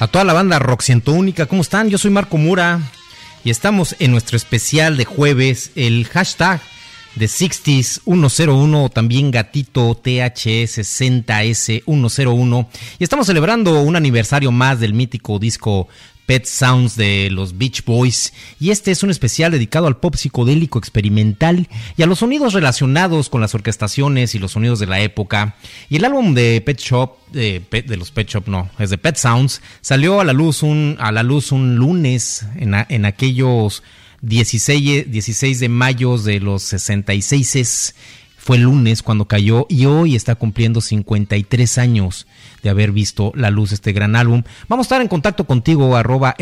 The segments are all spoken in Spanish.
A toda la banda Rock Ciento Única, ¿cómo están? Yo soy Marco Mura y estamos en nuestro especial de jueves, el hashtag de 60s 101, también gatito TH60S101, y estamos celebrando un aniversario más del mítico disco Pet Sounds de los Beach Boys, y este es un especial dedicado al pop psicodélico experimental y a los sonidos relacionados con las orquestaciones y los sonidos de la época. Y el álbum de Pet Sounds salió a la luz un lunes en aquellos 16 de mayo de los 66. Fue el lunes cuando cayó y hoy está cumpliendo 53 años de haber visto la luz este gran álbum. Vamos a estar en contacto contigo,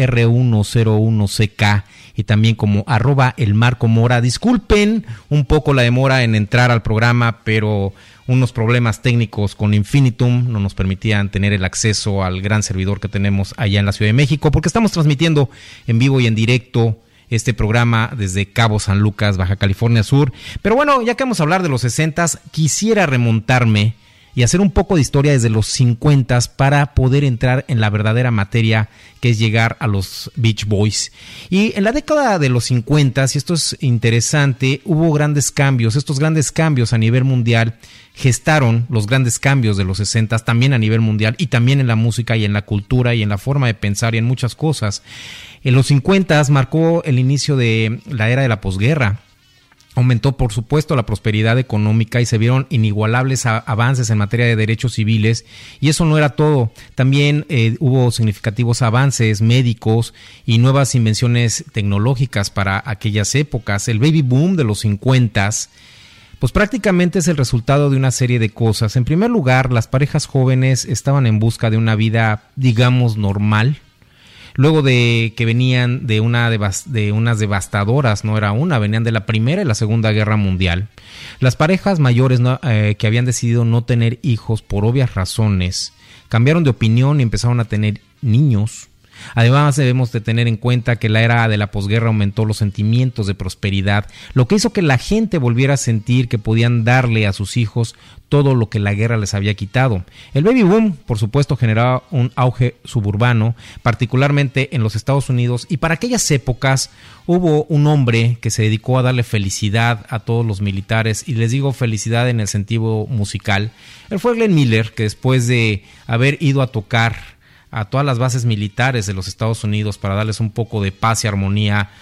@R101CK y también como @elmarcomora. Disculpen un poco la demora en entrar al programa, pero unos problemas técnicos con Infinitum no nos permitían tener el acceso al gran servidor que tenemos allá en la Ciudad de México, porque estamos transmitiendo en vivo y en directo este programa desde Cabo San Lucas, Baja California Sur. Pero bueno, ya que vamos a hablar de los 60s, quisiera remontarme y hacer un poco de historia desde los 50s para poder entrar en la verdadera materia, que es llegar a los Beach Boys. Y en la década de los 50s, y esto es interesante, hubo grandes cambios. Estos grandes cambios a nivel mundial gestaron los grandes cambios de los 60s también a nivel mundial, y también en la música y en la cultura y en la forma de pensar y en muchas cosas. En los 50s marcó el inicio de la era de la posguerra. Aumentó, por supuesto, la prosperidad económica y se vieron inigualables avances en materia de derechos civiles. Y eso no era todo. También hubo significativos avances médicos y nuevas invenciones tecnológicas para aquellas épocas. El baby boom de los 50s, pues prácticamente es el resultado de una serie de cosas. En primer lugar, las parejas jóvenes estaban en busca de una vida, digamos, normal. Luego de que venían de unas devastadoras, no era una, venían de la Primera y la Segunda Guerra Mundial. Las parejas mayores que habían decidido no tener hijos por obvias razones, cambiaron de opinión y empezaron a tener niños. Además, debemos de tener en cuenta que la era de la posguerra aumentó los sentimientos de prosperidad, lo que hizo que la gente volviera a sentir que podían darle a sus hijos todo lo que la guerra les había quitado. El baby boom, por supuesto, generaba un auge suburbano, particularmente en los Estados Unidos, y para aquellas épocas hubo un hombre que se dedicó a darle felicidad a todos los militares, y les digo felicidad en el sentido musical. Él fue Glenn Miller, que después de haber ido a tocar a todas las bases militares de los Estados Unidos para darles un poco de paz y armonía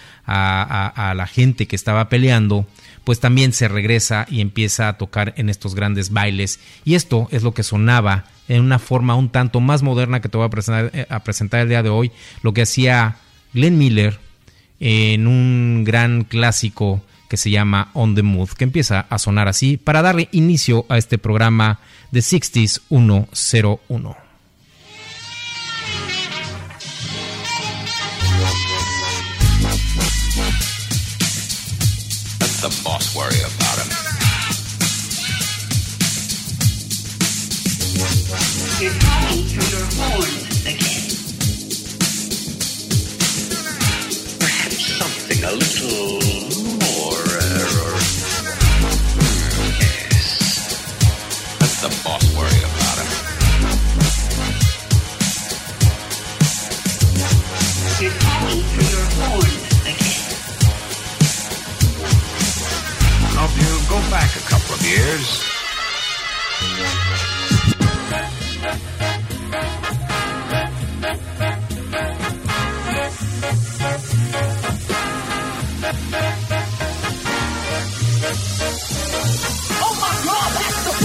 a la gente que estaba peleando, pues también se regresa y empieza a tocar en estos grandes bailes. Y esto es lo que sonaba en una forma un tanto más moderna que te voy a presentar el día de hoy, lo que hacía Glenn Miller en un gran clásico que se llama On the Move, que empieza a sonar así para darle inicio a este programa de 60s 101. The boss worry about him. You're talking through your horns again. Perhaps something a little more. Yes. Let the boss worry about him. You're talking through your horns again. Now, if you go back a couple of years. Oh my God, that's the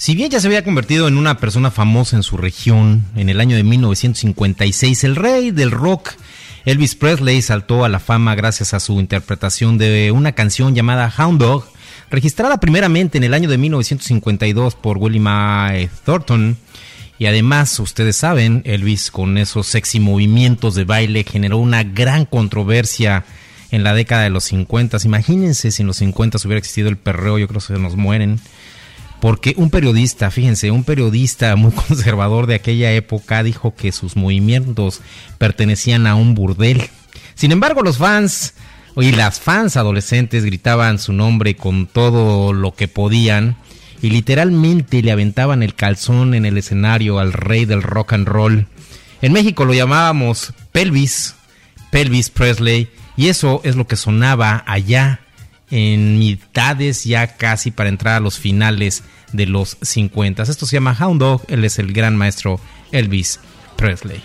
Si bien ya se había convertido en una persona famosa en su región, en el año de 1956, el rey del rock, Elvis Presley, saltó a la fama gracias a su interpretación de una canción llamada Hound Dog, registrada primeramente en el año de 1952 por Willie Mae Thornton. Y además, ustedes saben, Elvis con esos sexy movimientos de baile generó una gran controversia en la década de los 50. Imagínense si en los 50 hubiera existido el perreo, yo creo que se nos mueren. Porque un periodista, fíjense, un periodista muy conservador de aquella época dijo que sus movimientos pertenecían a un burdel. Sin embargo, los fans y las fans adolescentes gritaban su nombre con todo lo que podían y literalmente le aventaban el calzón en el escenario al rey del rock and roll. En México lo llamábamos Pelvis Presley, y eso es lo que sonaba allá en mitades, ya casi para entrar a los finales de los 50. Esto se llama Hound Dog. Él es el gran maestro Elvis Presley.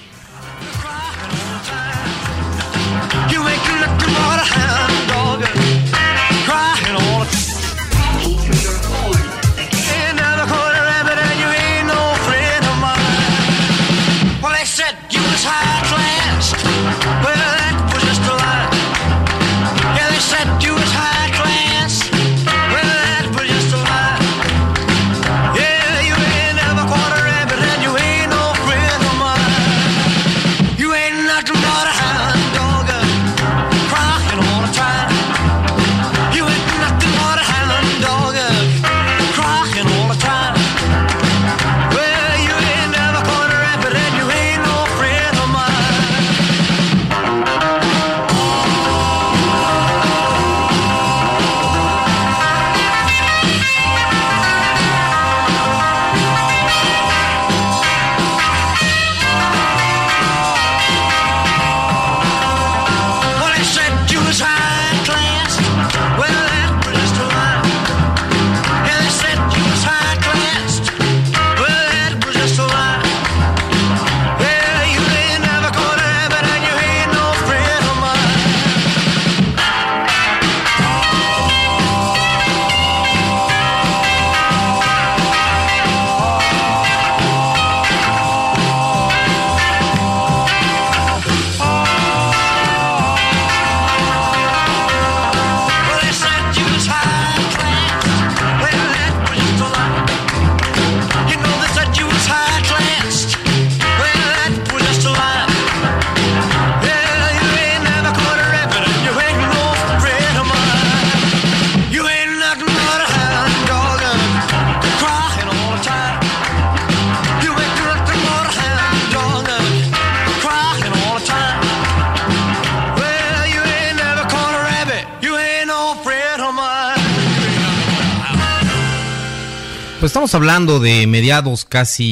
Pues estamos hablando de mediados,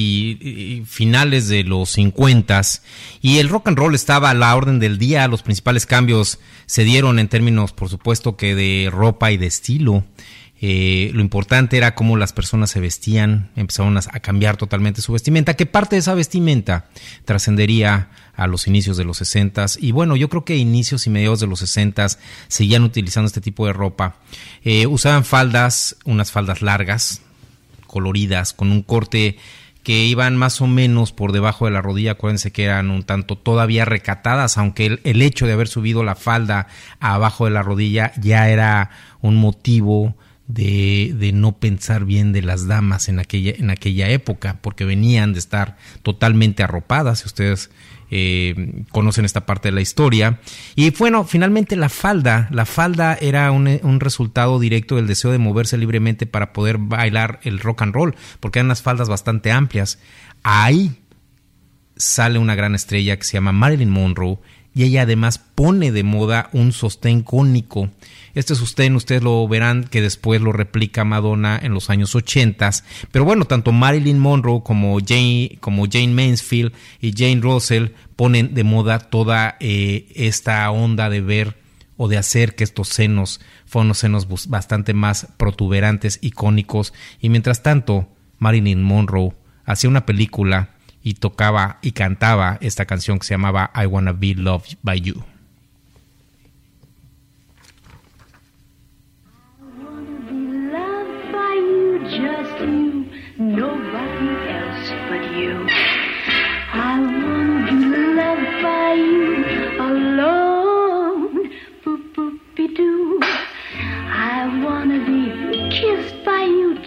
casi finales de los 50s, y el rock and roll estaba a la orden del día. Los principales cambios se dieron en términos, por supuesto, que de ropa y de estilo. Lo importante era cómo las personas se vestían, empezaron a cambiar totalmente su vestimenta, que parte de esa vestimenta trascendería a los inicios de los 60s, y bueno, yo creo que inicios y mediados de los 60s seguían utilizando este tipo de ropa. Usaban faldas, unas faldas largas, coloridas, con un corte que iban más o menos por debajo de la rodilla. Acuérdense que eran un tanto todavía recatadas, aunque el hecho de haber subido la falda abajo de la rodilla ya era un motivo de no pensar bien de las damas en aquella época, porque venían de estar totalmente arropadas, si ustedes conocen esta parte de la historia. Y bueno, finalmente la falda era un resultado directo del deseo de moverse libremente para poder bailar el rock and roll, porque eran unas faldas bastante amplias. Ahí sale una gran estrella que se llama Marilyn Monroe, y ella además pone de moda un sostén cónico. Este sostén ustedes lo verán que después lo replica Madonna en los años 80. Pero bueno, tanto Marilyn Monroe como Jane Mansfield y Jane Russell ponen de moda toda esta onda de ver o de hacer que estos senos fueran unos senos bastante más protuberantes, icónicos. Y mientras tanto, Marilyn Monroe hacía una película y tocaba y cantaba esta canción que se llamaba I Wanna Be Loved by You. No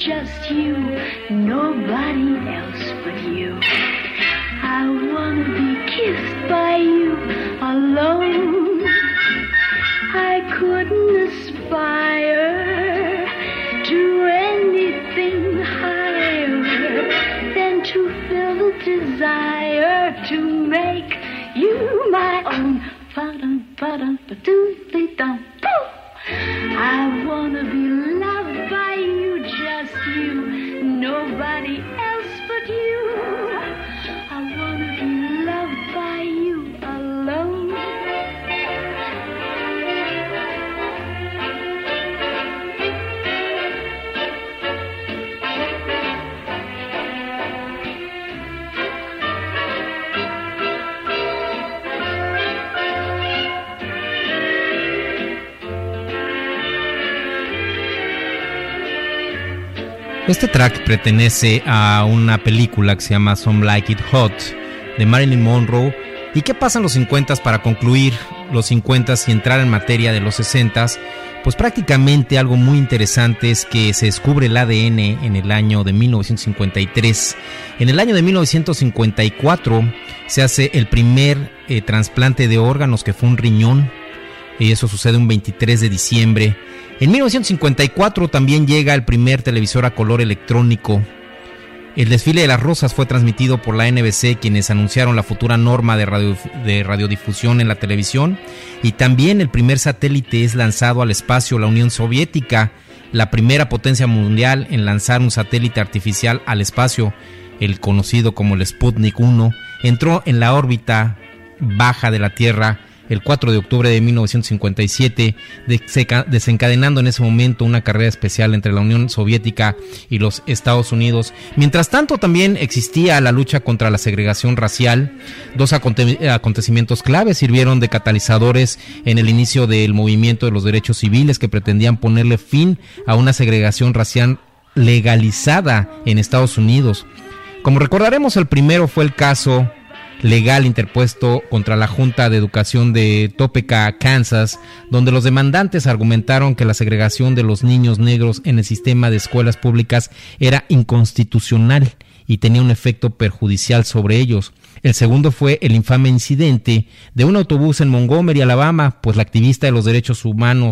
just you, nobody else but you. I wanna be kissed by you alone. I couldn't aspire to anything higher than to feel the desire to make you my own. I wanna be loved by you, just you, nobody else but you. I wanna be loved by you alone. Este track pertenece a una película que se llama Some Like It Hot de Marilyn Monroe. ¿Y qué pasa en los 50s para concluir los 50s y entrar en materia de los 60s? Pues prácticamente algo muy interesante es que se descubre el ADN en el año de 1953. En el año de 1954 se hace el primer trasplante de órganos, que fue un riñón, y eso sucede un 23 de diciembre. En 1954 también llega el primer televisor a color electrónico. El desfile de las rosas fue transmitido por la NBC, quienes anunciaron la futura norma de radiodifusión en la televisión. Y también el primer satélite es lanzado al espacio. La Unión Soviética, la primera potencia mundial en lanzar un satélite artificial al espacio, el conocido como el Sputnik 1, entró en la órbita baja de la Tierra el 4 de octubre de 1957, desencadenando en ese momento una carrera especial entre la Unión Soviética y los Estados Unidos. Mientras tanto, también existía la lucha contra la segregación racial. Dos acontecimientos claves sirvieron de catalizadores en el inicio del movimiento de los derechos civiles, que pretendían ponerle fin a una segregación racial legalizada en Estados Unidos. Como recordaremos, el primero fue el caso legal interpuesto contra la Junta de Educación de Topeka, Kansas, donde los demandantes argumentaron que la segregación de los niños negros en el sistema de escuelas públicas era inconstitucional y tenía un efecto perjudicial sobre ellos. El segundo fue el infame incidente de un autobús en Montgomery, Alabama, pues la activista de los derechos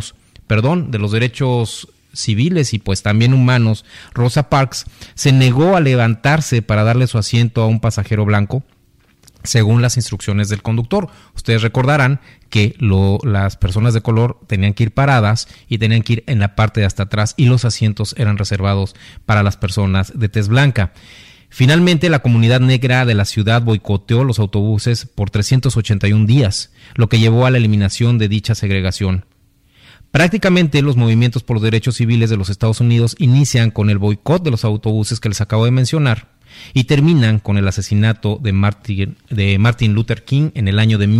civiles y pues también humanos, Rosa Parks, se negó a levantarse para darle su asiento a un pasajero blanco, según las instrucciones del conductor. Ustedes recordarán que las personas de color tenían que ir paradas y tenían que ir en la parte de hasta atrás, y los asientos eran reservados para las personas de tez blanca. Finalmente, la comunidad negra de la ciudad boicoteó los autobuses por 381 días, lo que llevó a la eliminación de dicha segregación. Prácticamente los movimientos por los derechos civiles de los Estados Unidos inician con el boicot de los autobuses que les acabo de mencionar, y terminan con el asesinato de Martin Luther King en el año de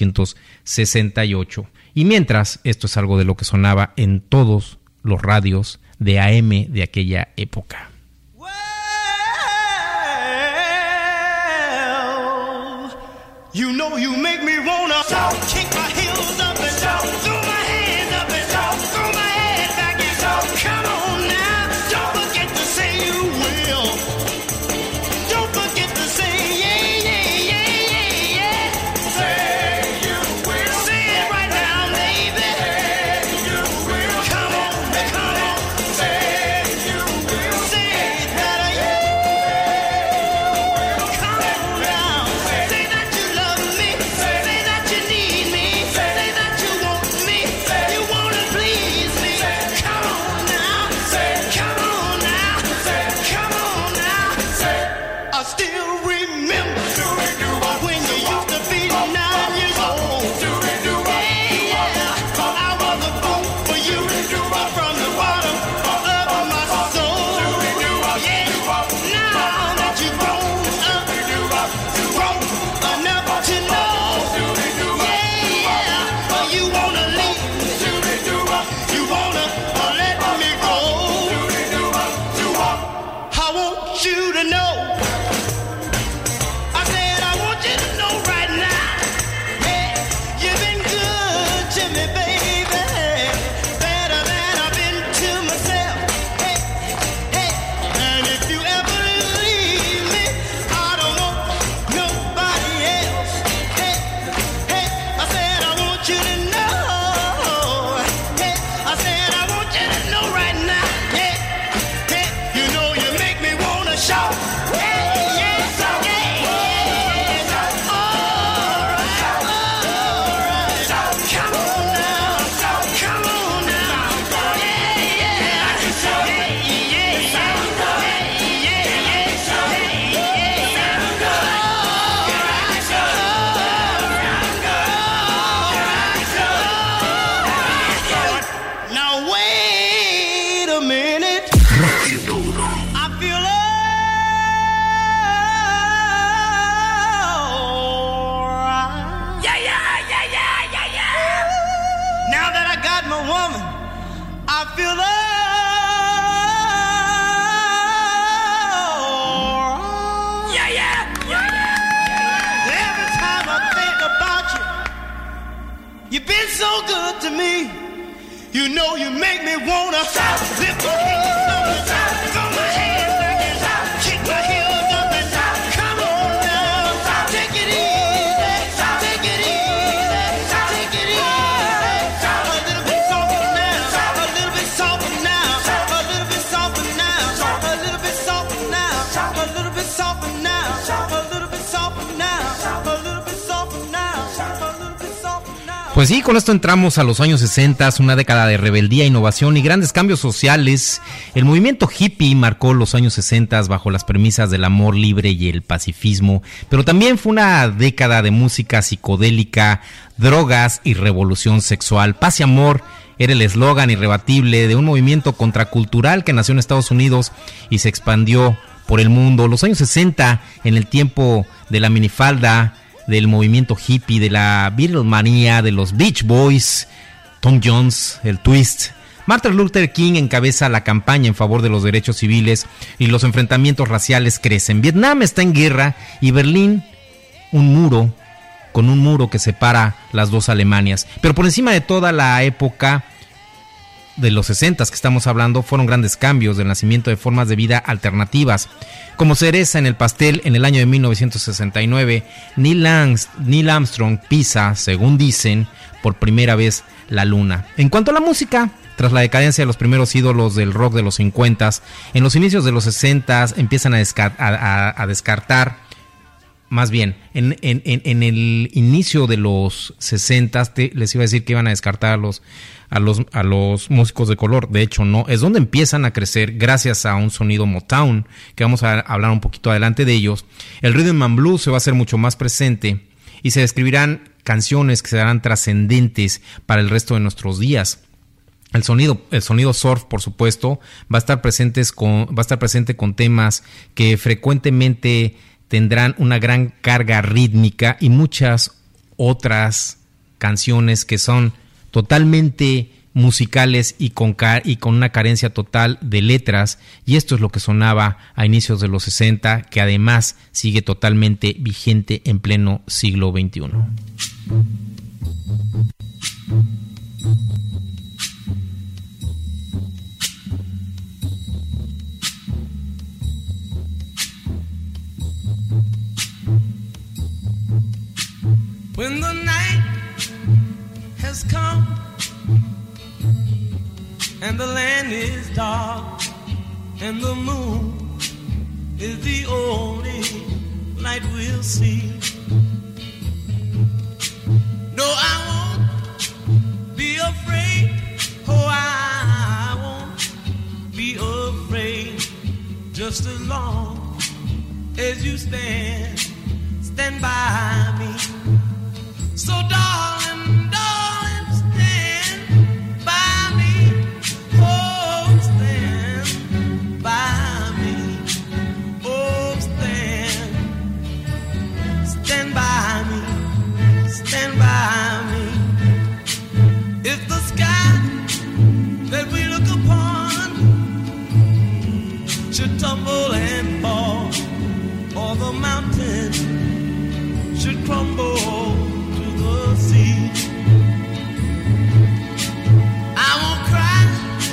1968. Y mientras, esto es algo de lo que sonaba en todos los radios de AM de aquella época. Well, you know you make me wanna kick my heels up and throw my hands up and throw my head back and come on now, don't forget to say you will. Don't forget to say yeah, yeah, yeah, yeah, yeah. Say you will. Say it right now, baby. Say you will. Come on, come on. Say you will. Say that you will. Come on now. Say that you love me. Say that you need me. Say that you want me. You wanna please me. Come on now. Come on now. Come on now. I still remember when you used to be 9 years old. Yeah, I was a fool for you from the bottom of my soul. Yeah, now that you've grown up, grown enough to know. Yeah, you wanna leave me. You wanna let me go. I want you to know. I said I want you to know right now. Yeah, you've been good to me, baby. Better than I've been to myself. Hey, hey, so good to me. You know you make me wanna lift my hands up and throw my hands back and kick my heels up and come on now, take it easy, take it easy, take it easy. A little bit softer now, a little bit softer now, a little bit softer now, a little bit softer now, a little bit softer now, a little bit softer now, a little bit softer now, a little bit softer now. Pues sí, con esto entramos a los años 60, una década de rebeldía, innovación y grandes cambios sociales. El movimiento hippie marcó los años 60 bajo las premisas del amor libre y el pacifismo, pero también fue una década de música psicodélica, drogas y revolución sexual. Paz y amor era el eslogan irrebatible de un movimiento contracultural que nació en Estados Unidos y se expandió por el mundo. Los años 60, en el tiempo de la minifalda, del movimiento hippie, de la Beatlemanía, de los Beach Boys, Tom Jones, el Twist. Martin Luther King encabeza la campaña en favor de los derechos civiles y los enfrentamientos raciales crecen. Vietnam está en guerra y Berlín, un muro que separa las dos Alemanias. Pero por encima de toda la época de los 60 que estamos hablando, fueron grandes cambios del nacimiento de formas de vida alternativas. Como cereza en el pastel, en el año de 1969, Neil Armstrong pisa, según dicen, por primera vez la luna. En cuanto a la música, tras la decadencia de los primeros ídolos del rock de los 50, en los inicios de los 60 empiezan a descartar, más bien, en el inicio de los 60 les iba a decir que iban a descartar a los músicos de color. De hecho, no, es donde empiezan a crecer gracias a un sonido Motown, que vamos a hablar un poquito adelante de ellos. El rhythm and blues se va a hacer mucho más presente y se describirán canciones que serán trascendentes para el resto de nuestros días. El sonido surf, por supuesto, va a estar presente con temas que frecuentemente tendrán una gran carga rítmica y muchas otras canciones que son totalmente musicales y con una carencia total de letras, y esto es lo que sonaba a inicios de los 60, que además sigue totalmente vigente en pleno siglo XXI. When the night has come and the land is dark and the moon is the only light we'll see. No, I won't be afraid. Oh, I won't be afraid. Just as long as you stand by me. So darling, stand by me. Oh, stand by me. Oh, stand by me. Stand by me. If the sky that we look upon should tumble and fall, or the mountain should crumble to the sea, I won't cry,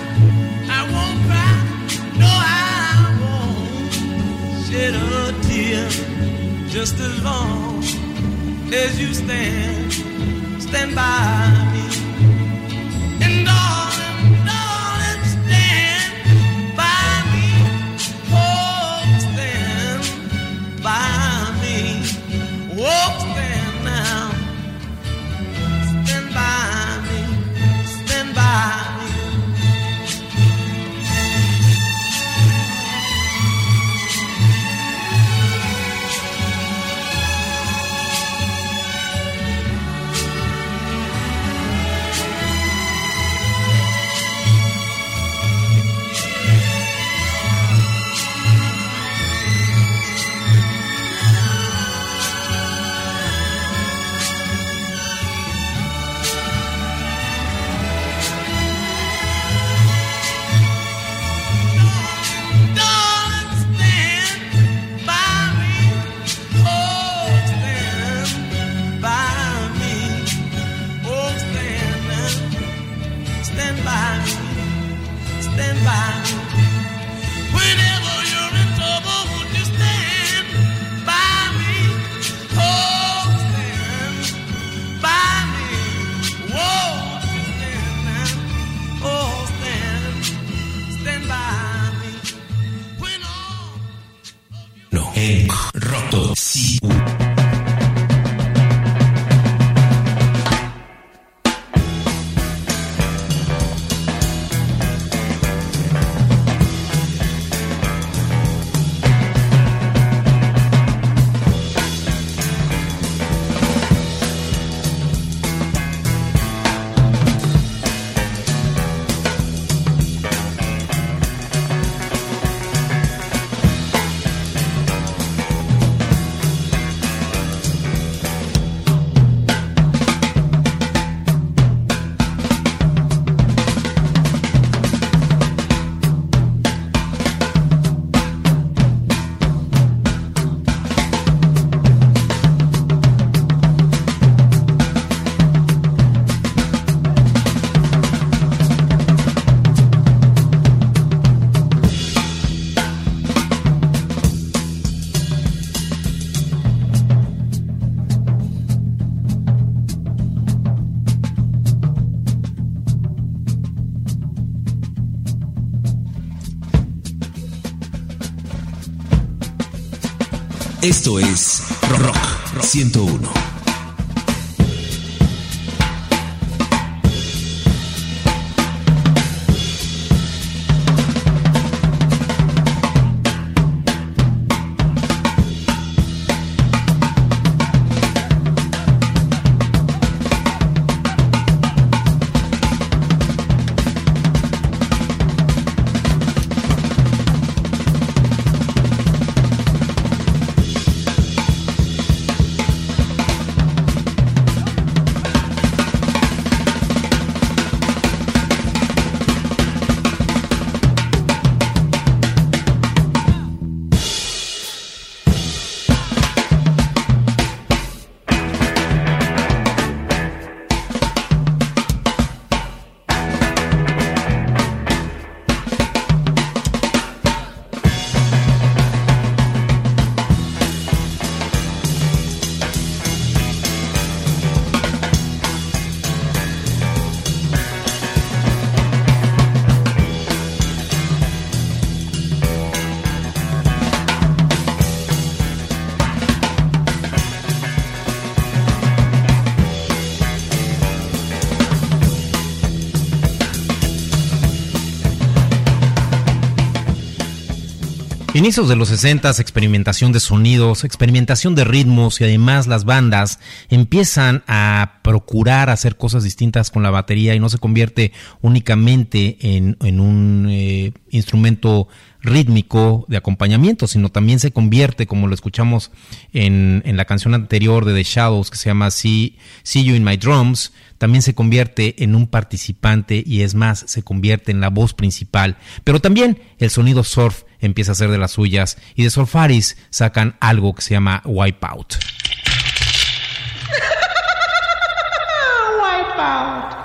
no, I won't shed a tear. Just as long as you stand by me. And darling, stand by me. Oh, stand by me. Oh, stand now. Stand by me. Stand by me. en Roto CU. Esto es Rock 101. Inicios de los 60s, experimentación de sonidos, experimentación de ritmos y además las bandas empiezan a procurar hacer cosas distintas con la batería y no se convierte únicamente en un instrumento rítmico de acompañamiento, sino también se convierte, como lo escuchamos en la canción anterior de The Shadows, que se llama See You in My Drums, también se convierte en un participante y es más, se convierte en la voz principal. Pero también el sonido surf empieza a ser de las suyas y de Surfaris sacan algo que se llama Wipeout. Wipeout.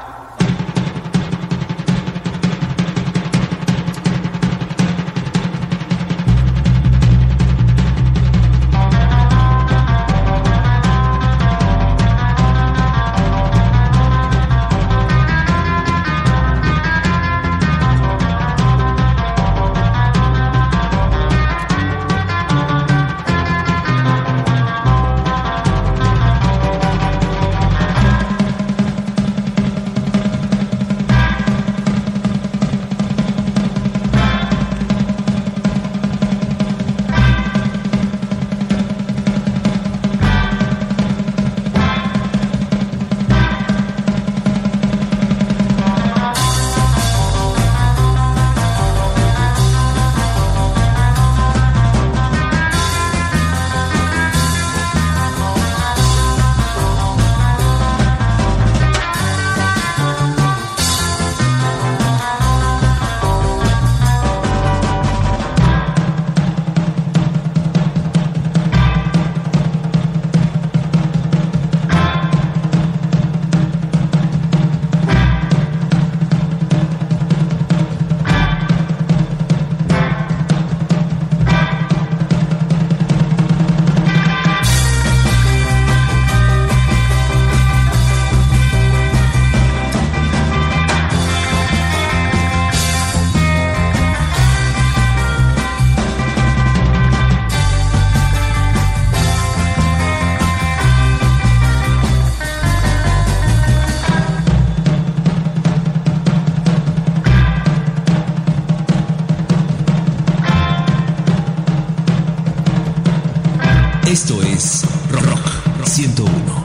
Esto es Rock 101.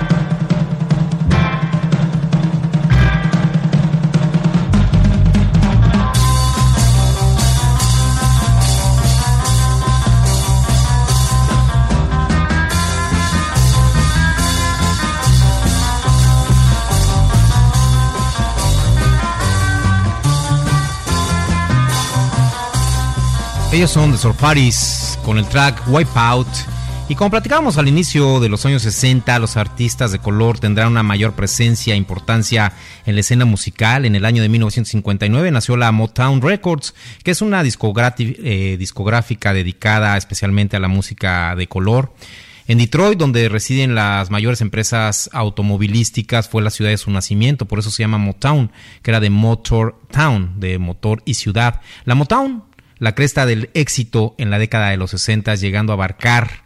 Ellos son The Surfaris con el track Wipeout. Y como platicábamos al inicio de los años 60, los artistas de color tendrán una mayor presencia e importancia en la escena musical. En el año de 1959 nació la Motown Records, que es una discográfica dedicada especialmente a la música de color. En Detroit, donde residen las mayores empresas automovilísticas, fue la ciudad de su nacimiento, por eso se llama Motown, que era de Motor Town, de motor y ciudad. La Motown, la cresta del éxito en la década de los 60, llegando a abarcar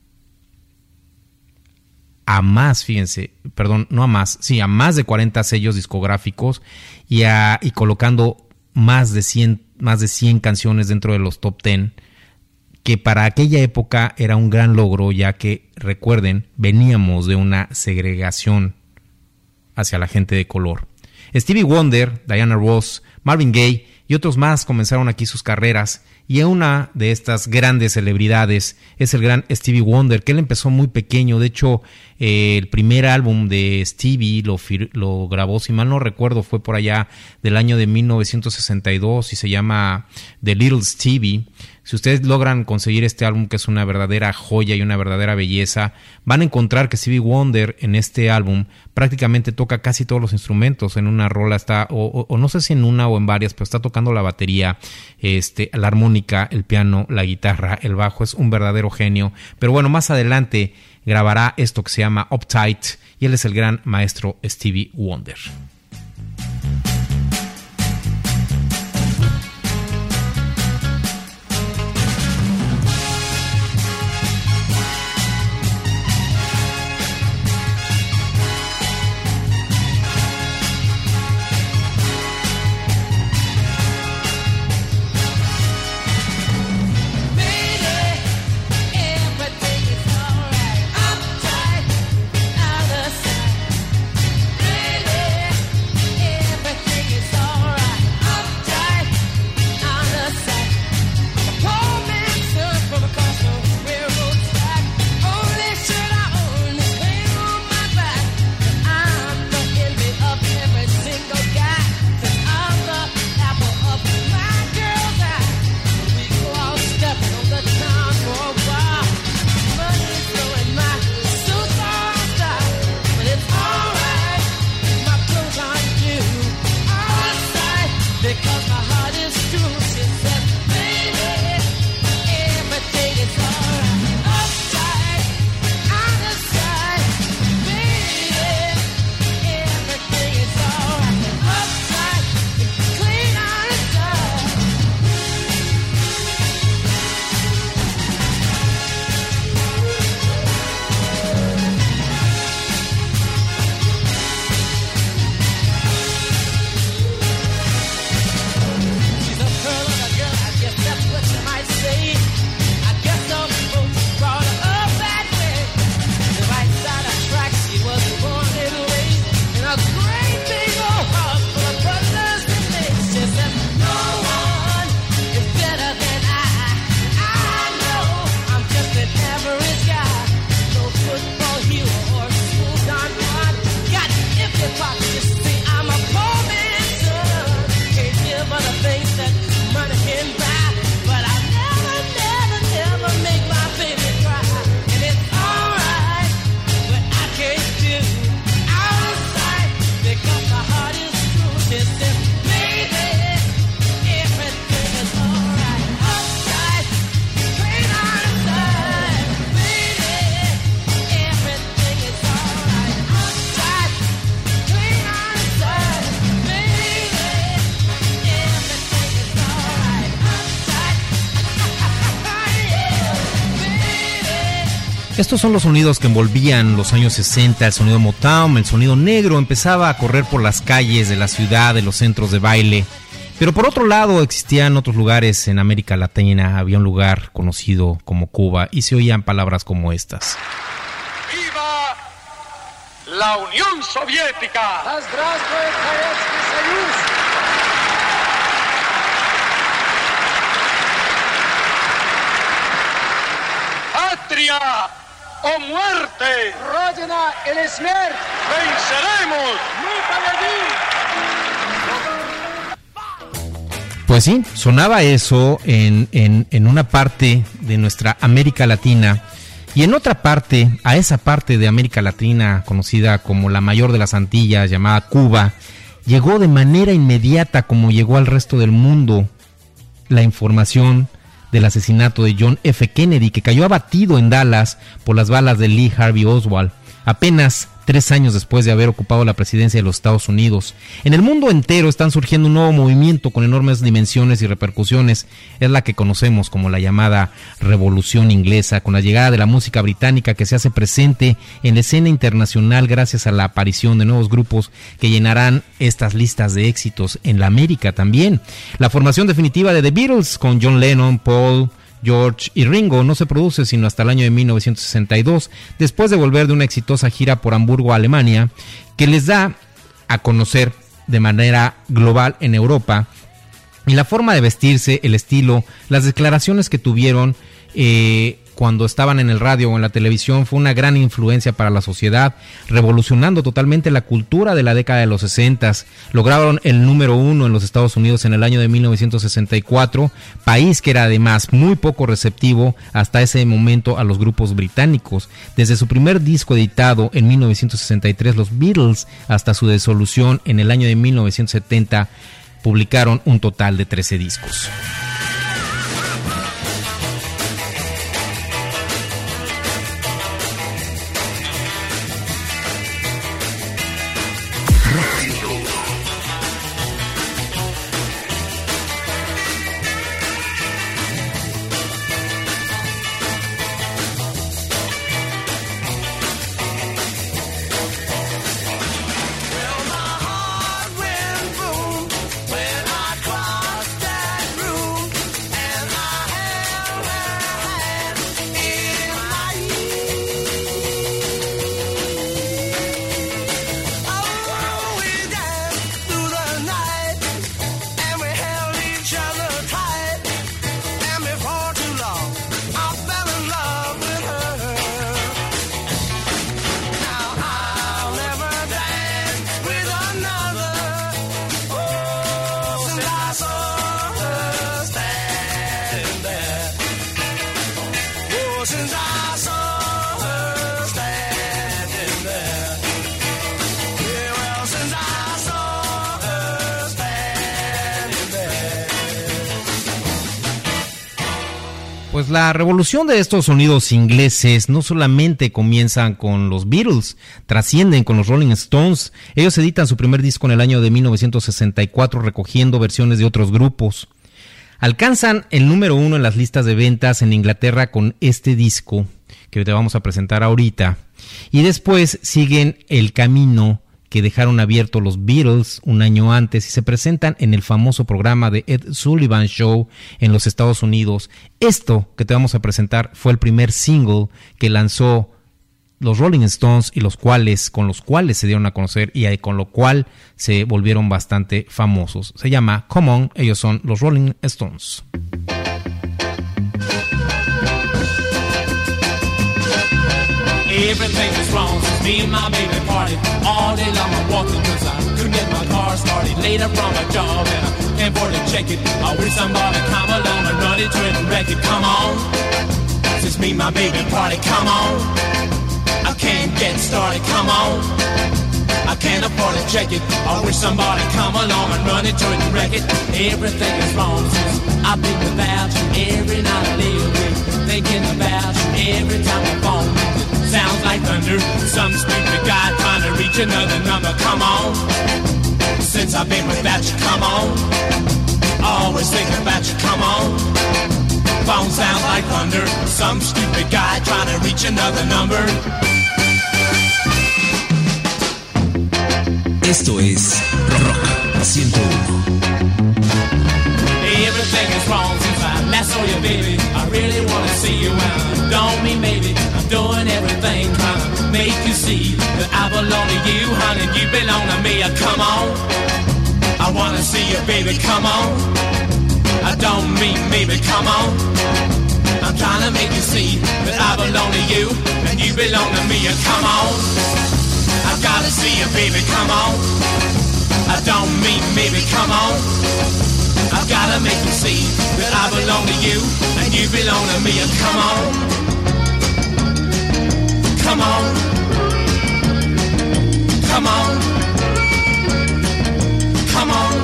a más, a más de 40 sellos discográficos y colocando más de 100 canciones dentro de los top 10, que para aquella época era un gran logro, ya que, recuerden, veníamos de una segregación hacia la gente de color. Stevie Wonder, Diana Ross, Marvin Gaye y otros más comenzaron aquí sus carreras, y una de estas grandes celebridades es el gran Stevie Wonder, que él empezó muy pequeño. De hecho, el primer álbum de Stevie lo grabó, si mal no recuerdo, fue por allá del año de 1962 y se llama The Little Stevie. Si ustedes logran conseguir este álbum, que es una verdadera joya y una verdadera belleza, van a encontrar que Stevie Wonder en este álbum prácticamente toca casi todos los instrumentos. En una rola está, o no sé si en una o en varias, pero está tocando la batería, la armónica, el piano, la guitarra, el bajo. Es un verdadero genio. Pero bueno, más adelante grabará esto que se llama Uptight, y él es el gran maestro Stevie Wonder. Estos son los sonidos que envolvían los años 60, el sonido Motown, el sonido negro empezaba a correr por las calles de la ciudad, de los centros de baile, Pero por otro lado existían otros lugares en América Latina. Había un lugar conocido como Cuba y se oían palabras como estas. ¡Viva la Unión Soviética! ¡Patria o muerte! Родина или смерть! ¡Venceremos! Pues sí, sonaba eso en una parte de nuestra América Latina. Y en otra parte, a esa parte de América Latina, conocida como la mayor de las Antillas, llamada Cuba, llegó de manera inmediata, como llegó al resto del mundo, la información del asesinato de John F. Kennedy, que cayó abatido en Dallas por las balas de Lee Harvey Oswald, apenas 3 años después de haber ocupado la presidencia de los Estados Unidos. En el mundo entero están surgiendo un nuevo movimiento con enormes dimensiones y repercusiones. Es la que conocemos como la llamada Revolución Inglesa, con la llegada de la música británica que se hace presente en la escena internacional gracias a la aparición de nuevos grupos que llenarán estas listas de éxitos en la América también. La formación definitiva de The Beatles con John Lennon, Paul, George y Ringo no se produce sino hasta el año de 1962, después de volver de una exitosa gira por Hamburgo, Alemania, que les da a conocer de manera global en Europa. Y la forma de vestirse, el estilo, las declaraciones que tuvieron cuando estaban en el radio o en la televisión fue una gran influencia para la sociedad, revolucionando totalmente la cultura de la década de los 60. Lograron el número 1 en los Estados Unidos en el año de 1964, país que era además muy poco receptivo hasta ese momento a los grupos británicos. Desde su primer disco editado en 1963, los Beatles, hasta su disolución en el año de 1970, publicaron un total de 13 discos. Pues la revolución de estos sonidos ingleses no solamente comienzan con los Beatles, trascienden con los Rolling Stones. Ellos editan su primer disco en el año de 1964 recogiendo versiones de otros grupos. Alcanzan el número 1 en las listas de ventas en Inglaterra con este disco que te vamos a presentar ahorita. Y después siguen el camino que dejaron abierto los Beatles un año antes y se presentan en el famoso programa de Ed Sullivan Show en los Estados Unidos. Esto que te vamos a presentar fue el primer single que lanzó los Rolling Stones y con los cuales se dieron a conocer y con lo cual se volvieron bastante famosos. Se llama Come On, ellos son los Rolling Stones. Everything is wrong since me and my baby party all day long. I'm walking cause I couldn't get my car started. Later from a job and I can't afford to check it. I wish somebody come along and run into it and wreck it. Come on, since me and my baby party, come on. I can't get started, come on. I can't afford to check it. I wish somebody come along and run into it and wreck it. Everything is wrong since I've been without you. Every night I lay awake thinking about you. Every time I phone sounds like thunder. Some stupid guy trying to reach another number. Come on, since I've been without you. Come on, always thinking about you. Come on, phone sounds like thunder. Some stupid guy trying to reach another number. Esto es Rock 101. everything is wrong since I last saw you, baby. I really wanna see you and don't mean maybe I'm doing everything trying to make you see that I belong to you, honey, you belong to me. Come on, I wanna see you, baby, come on. I don't mean maybe, come on. I'm trying to make you see that I belong to you and you belong to me. Come on, I gotta see you, baby, come on. I don't mean maybe, come on. I've gotta make you see that I belong to you and you belong to me. Come on, come on, come on, come on.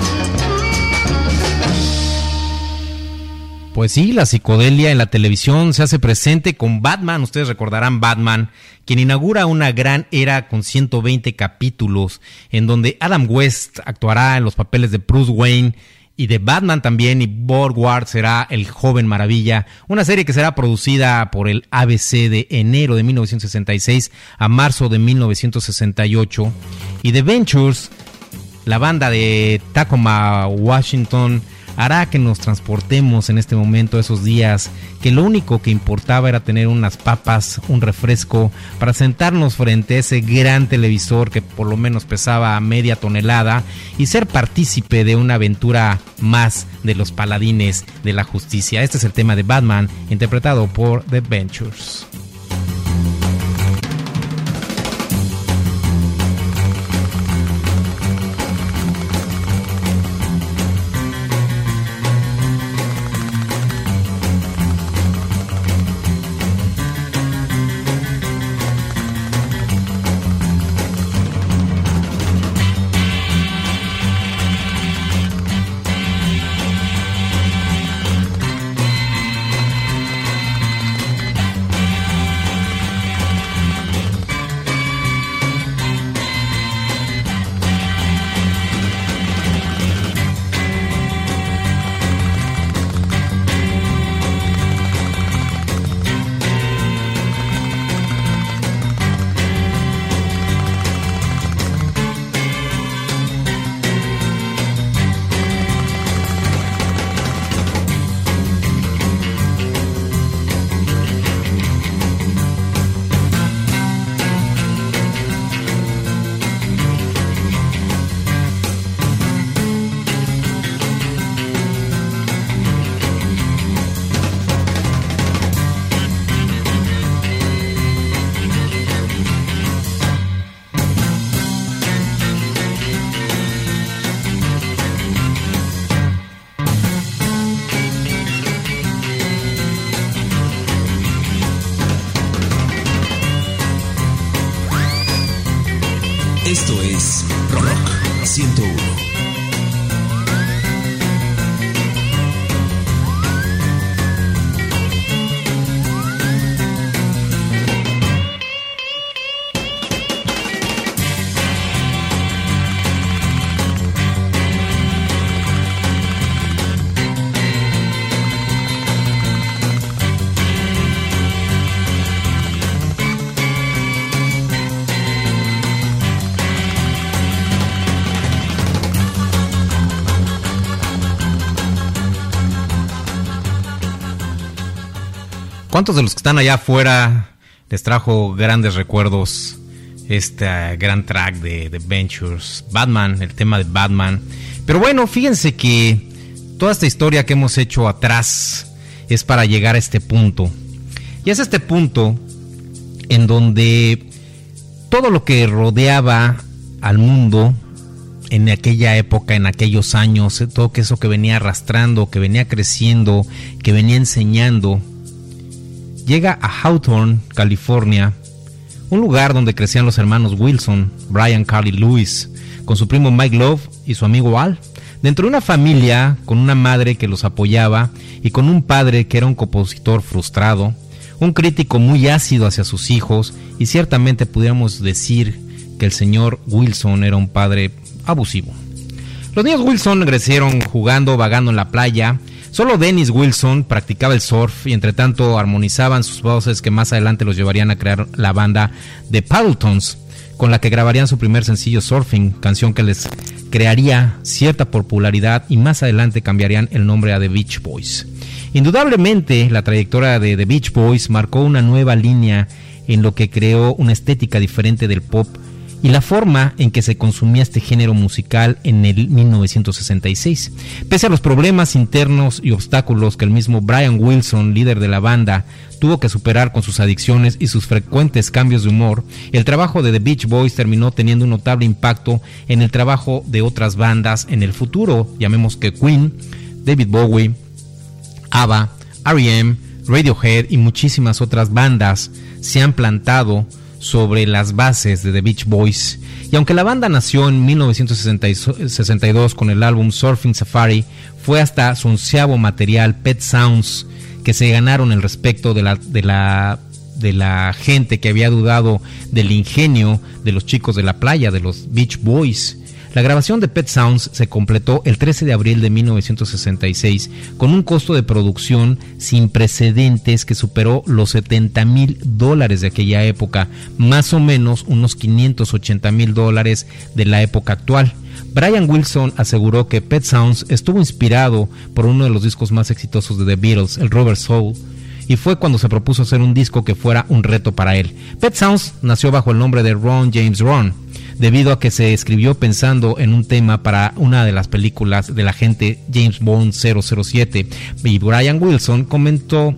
Pues sí, la psicodelia en la televisión se hace presente con Batman. Ustedes recordarán Batman, quien inaugura una gran era con 120 capítulos, en donde Adam West actuará en los papeles de Bruce Wayne y de Batman también, y Burt Ward será el joven maravilla, una serie que será producida por el ABC de enero de 1966 a marzo de 1968. Y The Ventures, la banda de Tacoma, Washington, hará que nos transportemos en este momento a esos días que lo único que importaba era tener unas papas, un refresco, para sentarnos frente a ese gran televisor que por lo menos pesaba media tonelada y ser partícipe de una aventura más de los paladines de la justicia. Este es el tema de Batman, interpretado por The Ventures. Esto es Rock 101. ¿Cuántos de los que están allá afuera les trajo grandes recuerdos este gran track de The Ventures? Batman, el tema de Batman. Pero bueno, fíjense que toda esta historia que hemos hecho atrás es para llegar a este punto. Y es este punto en donde todo lo que rodeaba al mundo en aquella época, en aquellos años, todo eso que venía arrastrando, que venía creciendo, que venía enseñando, llega a Hawthorne, California, un lugar donde crecían los hermanos Wilson, Brian, Carl y Louis, con su primo Mike Love y su amigo Al, dentro de una familia con una madre que los apoyaba y con un padre que era un compositor frustrado, un crítico muy ácido hacia sus hijos, y ciertamente pudiéramos decir que el señor Wilson era un padre abusivo. Los niños Wilson crecieron jugando, vagando en la playa. Solo Dennis Wilson practicaba el surf y entre tanto armonizaban sus voces que más adelante los llevarían a crear la banda The Paddletons, con la que grabarían su primer sencillo Surfing, canción que les crearía cierta popularidad y más adelante cambiarían el nombre a The Beach Boys. Indudablemente, la trayectoria de The Beach Boys marcó una nueva línea en lo que creó una estética diferente del pop y la forma en que se consumía este género musical en el 1966. Pese a los problemas internos y obstáculos que el mismo Brian Wilson, líder de la banda, tuvo que superar con sus adicciones y sus frecuentes cambios de humor, el trabajo de The Beach Boys terminó teniendo un notable impacto en el trabajo de otras bandas en el futuro, llamemos que Queen, David Bowie, ABBA, R.E.M., Radiohead y muchísimas otras bandas se han plantado sobre las bases de The Beach Boys. Y aunque la banda nació en 1962 con el álbum Surfing Safari, fue hasta su 11º material, Pet Sounds, que se ganaron el respeto de la gente que había dudado del ingenio de los chicos de la playa, de los Beach Boys. La grabación de Pet Sounds se completó el 13 de abril de 1966 con un costo de producción sin precedentes que superó los $70,000 de aquella época, más o menos unos $580,000 de la época actual. Brian Wilson aseguró que Pet Sounds estuvo inspirado por uno de los discos más exitosos de The Beatles, el Rubber Soul, y fue cuando se propuso hacer un disco que fuera un reto para él. Pet Sounds nació bajo el nombre de Ron James Ron, debido a que se escribió pensando en un tema para una de las películas del agente James Bond 007. Y Brian Wilson comentó,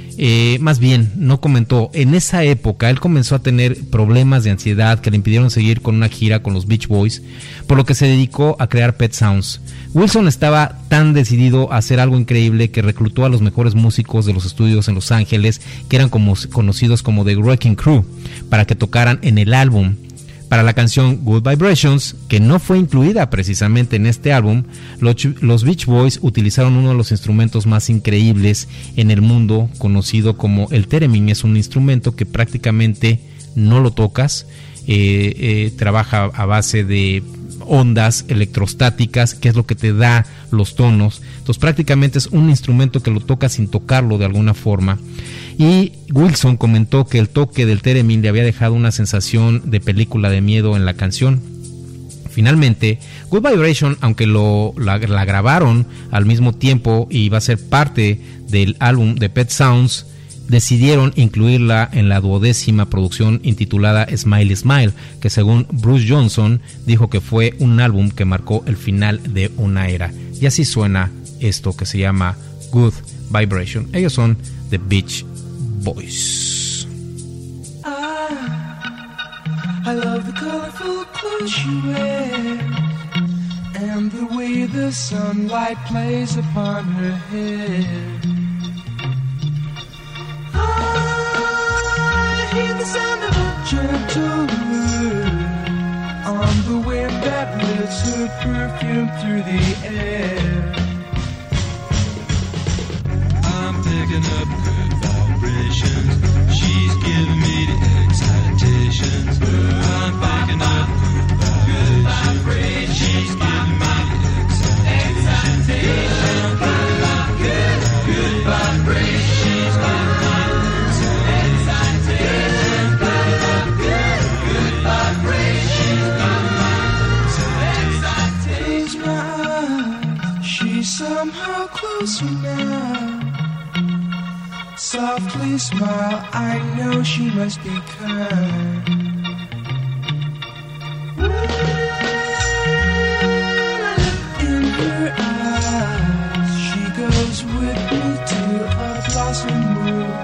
en esa época él comenzó a tener problemas de ansiedad que le impidieron seguir con una gira con los Beach Boys, por lo que se dedicó a crear Pet Sounds. Wilson estaba tan decidido a hacer algo increíble que reclutó a los mejores músicos de los estudios en Los Ángeles, que eran conocidos como The Wrecking Crew, para que tocaran en el álbum. Para la canción Good Vibrations, que no fue incluida precisamente en este álbum, los Beach Boys utilizaron uno de los instrumentos más increíbles en el mundo, conocido como el theremin. Es un instrumento que prácticamente no lo tocas, trabaja a base de ondas electrostáticas, que es lo que te da los tonos. Entonces prácticamente es un instrumento que lo tocas sin tocarlo de alguna forma. Y Wilson comentó que el toque del theremin le había dejado una sensación de película de miedo en la canción. Finalmente, Good Vibration, aunque la grabaron al mismo tiempo y va a ser parte del álbum de Pet Sounds, decidieron incluirla en la 12ª producción intitulada Smiley Smile, que según Bruce Johnson dijo que fue un álbum que marcó el final de una era. Y así suena esto que se llama Good Vibration. Ellos son The Beach Boys. I love the colorful clothes she wears and the way the sunlight plays upon her head. I hear the sound of a gentle word on the wind that lifts her perfume through the air. I'm picking up good vibrations. She's giving me the excitations. I'm picking up good vibrations. She's giving me the excitations. I'm picking up good vibrations. She's giving me somehow closer now. Softly smile, I know she must be kind. In her eyes, she goes with me to a blossom room.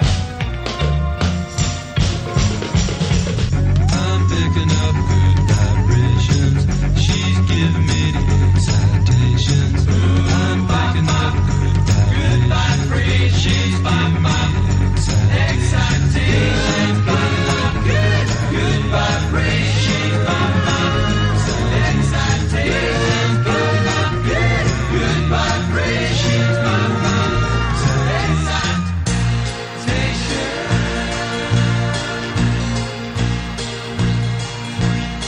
I'm picking up good vibrations. She's giving me the excitations. I'm picking up good vibrations. She's giving me the excitations. Picking up good vibrations. She's giving me the excitations. Picking up good vibrations. She's giving me the excitations.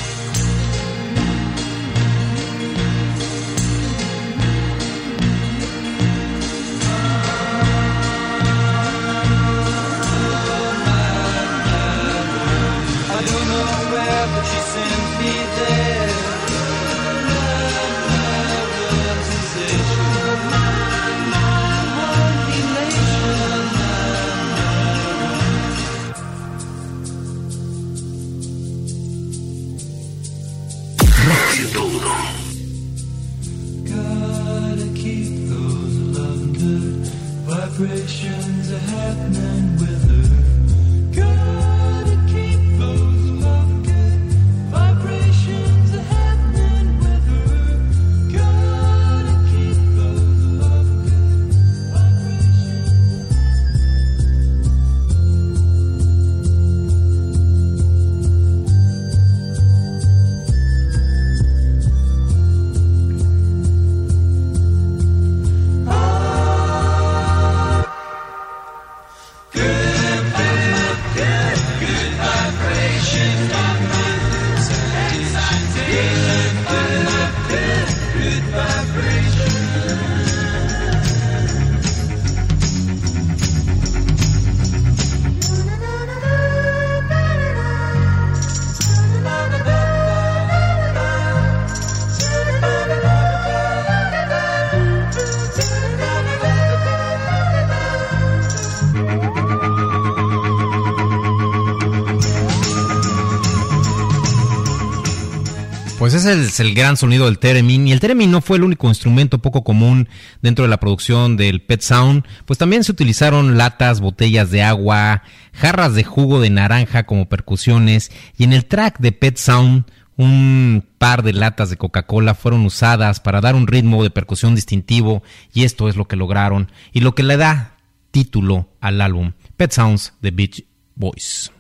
Pues ese es el gran sonido del theremin, y el theremin no fue el único instrumento poco común dentro de la producción del Pet Sound, pues también se utilizaron latas, botellas de agua, jarras de jugo de naranja como percusiones, y en el track de Pet Sound un par de latas de Coca-Cola fueron usadas para dar un ritmo de percusión distintivo, y esto es lo que lograron y lo que le da título al álbum Pet Sounds de Beach Boys.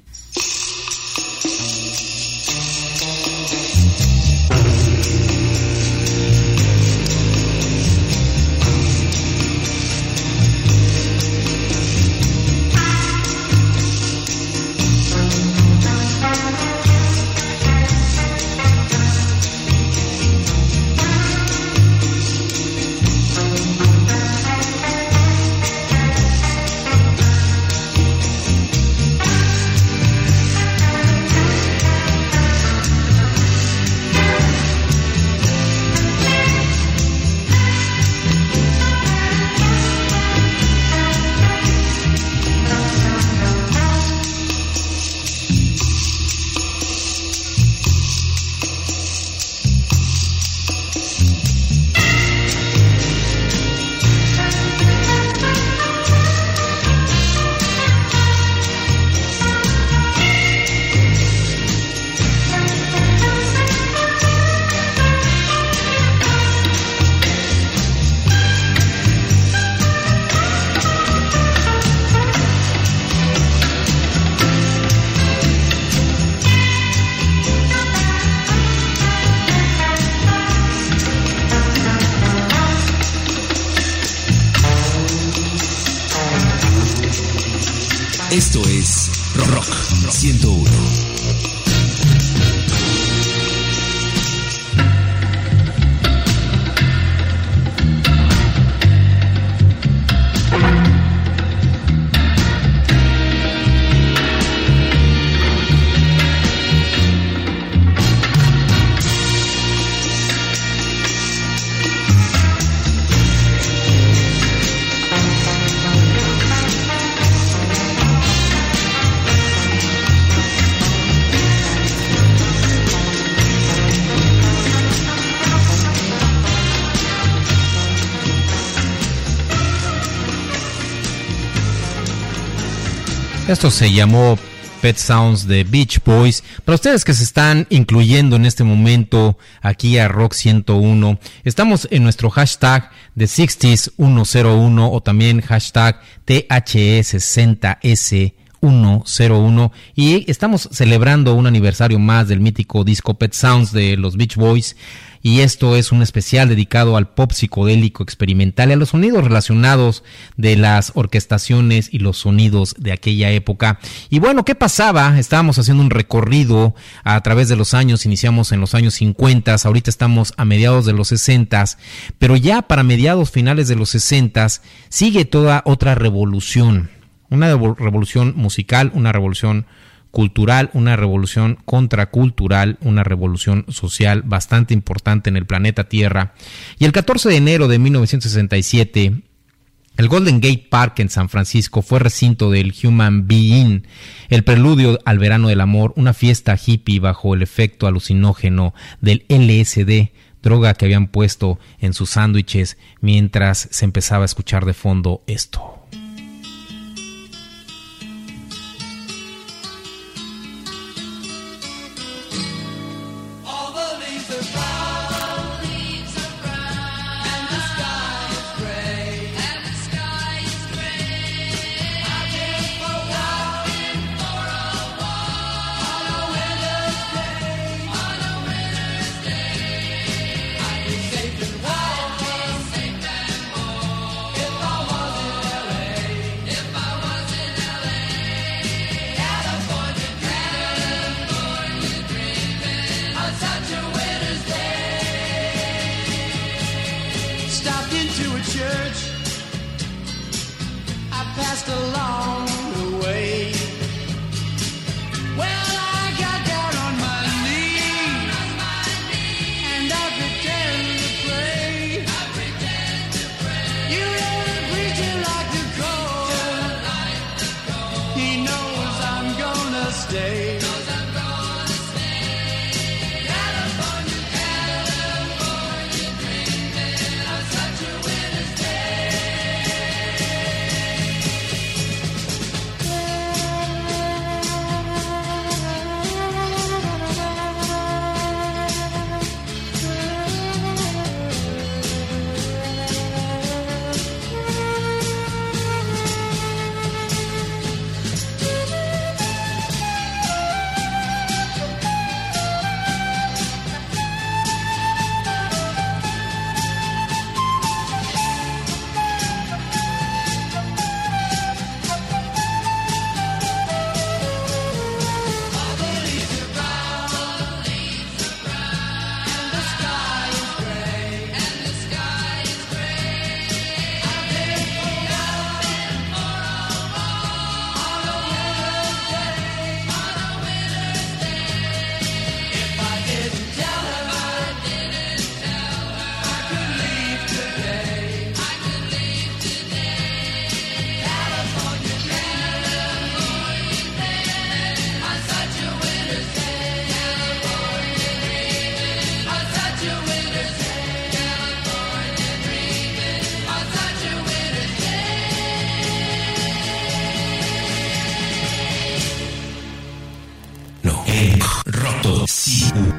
Esto es Rock 101. Esto se llamó Pet Sounds de Beach Boys. Para ustedes que se están incluyendo en este momento aquí a Rock 101, estamos en nuestro hashtag de 60s101 o también hashtag THE60S101 y estamos celebrando un aniversario más del mítico disco Pet Sounds de los Beach Boys. Y esto es un especial dedicado al pop psicodélico experimental y a los sonidos relacionados de las orquestaciones y los sonidos de aquella época. Y bueno, ¿qué pasaba? Estábamos haciendo un recorrido a través de los años, iniciamos en los años 50, ahorita estamos a mediados de los 60, pero ya para mediados finales de los 60 sigue toda otra revolución, una revolución musical, una revolución cultural, una revolución contracultural, una revolución social bastante importante en el planeta Tierra. Y el 14 de enero de 1967, el Golden Gate Park en San Francisco fue recinto del Human Being, el preludio al verano del amor, una fiesta hippie bajo el efecto alucinógeno del LSD, droga que habían puesto en sus sándwiches mientras se empezaba a escuchar de fondo esto. Stay. 'Cause I'm gonna stay. California. en Roto CU.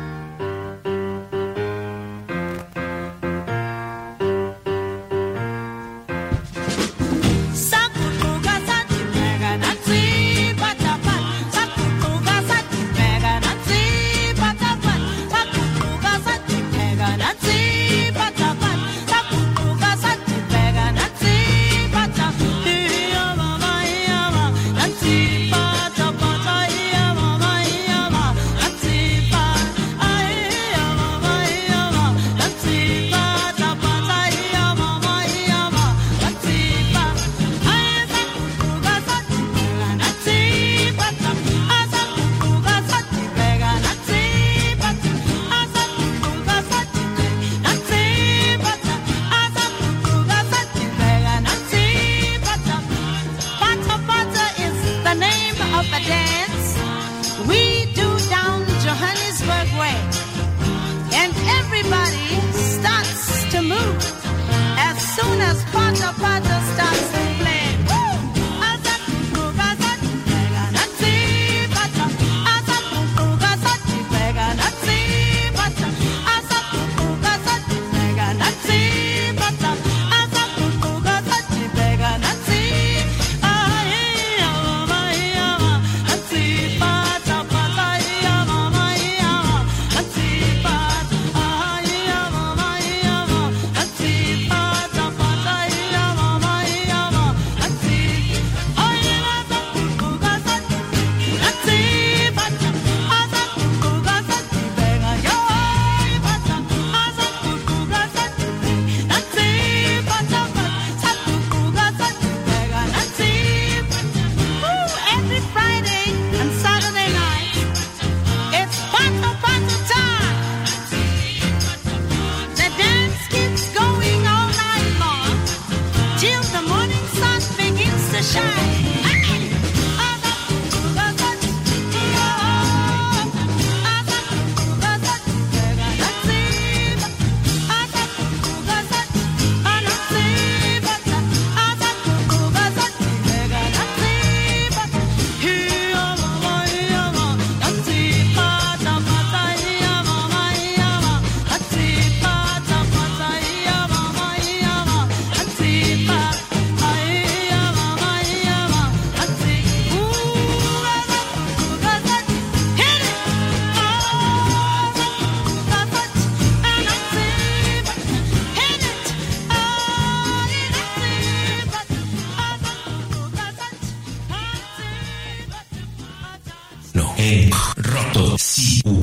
En Roto CU.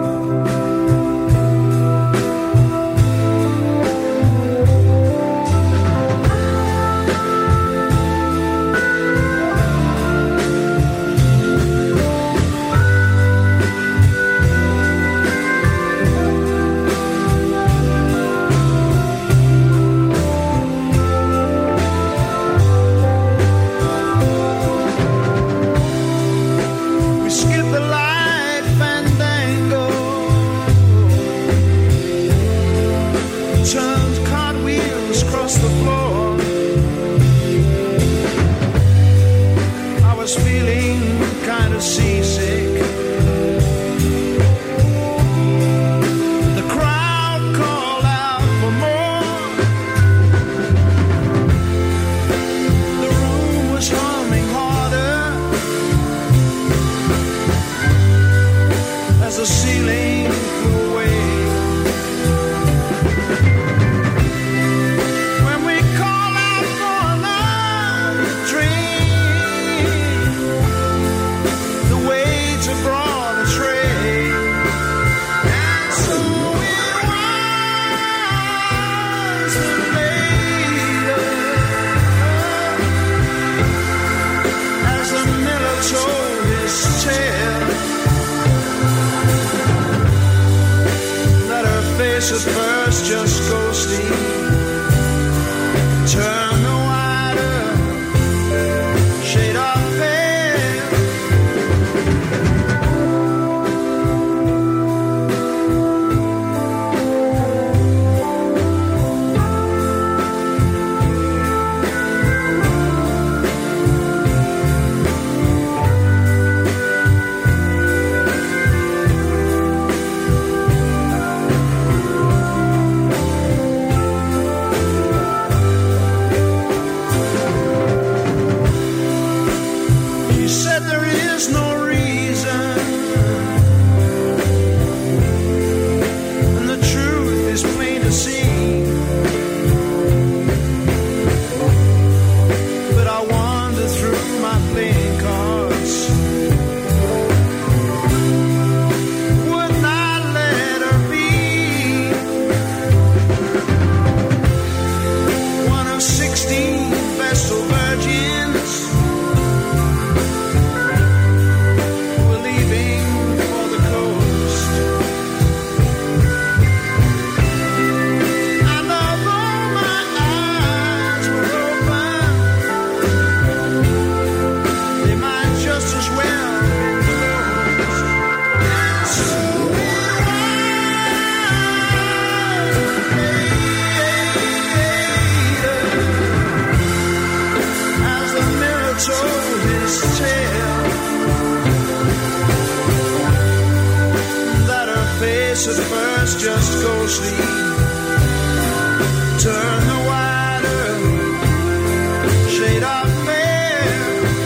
At first just ghostly, turn the wider shade of pale. tell that her face at first just ghostly turned the wider shade of fair.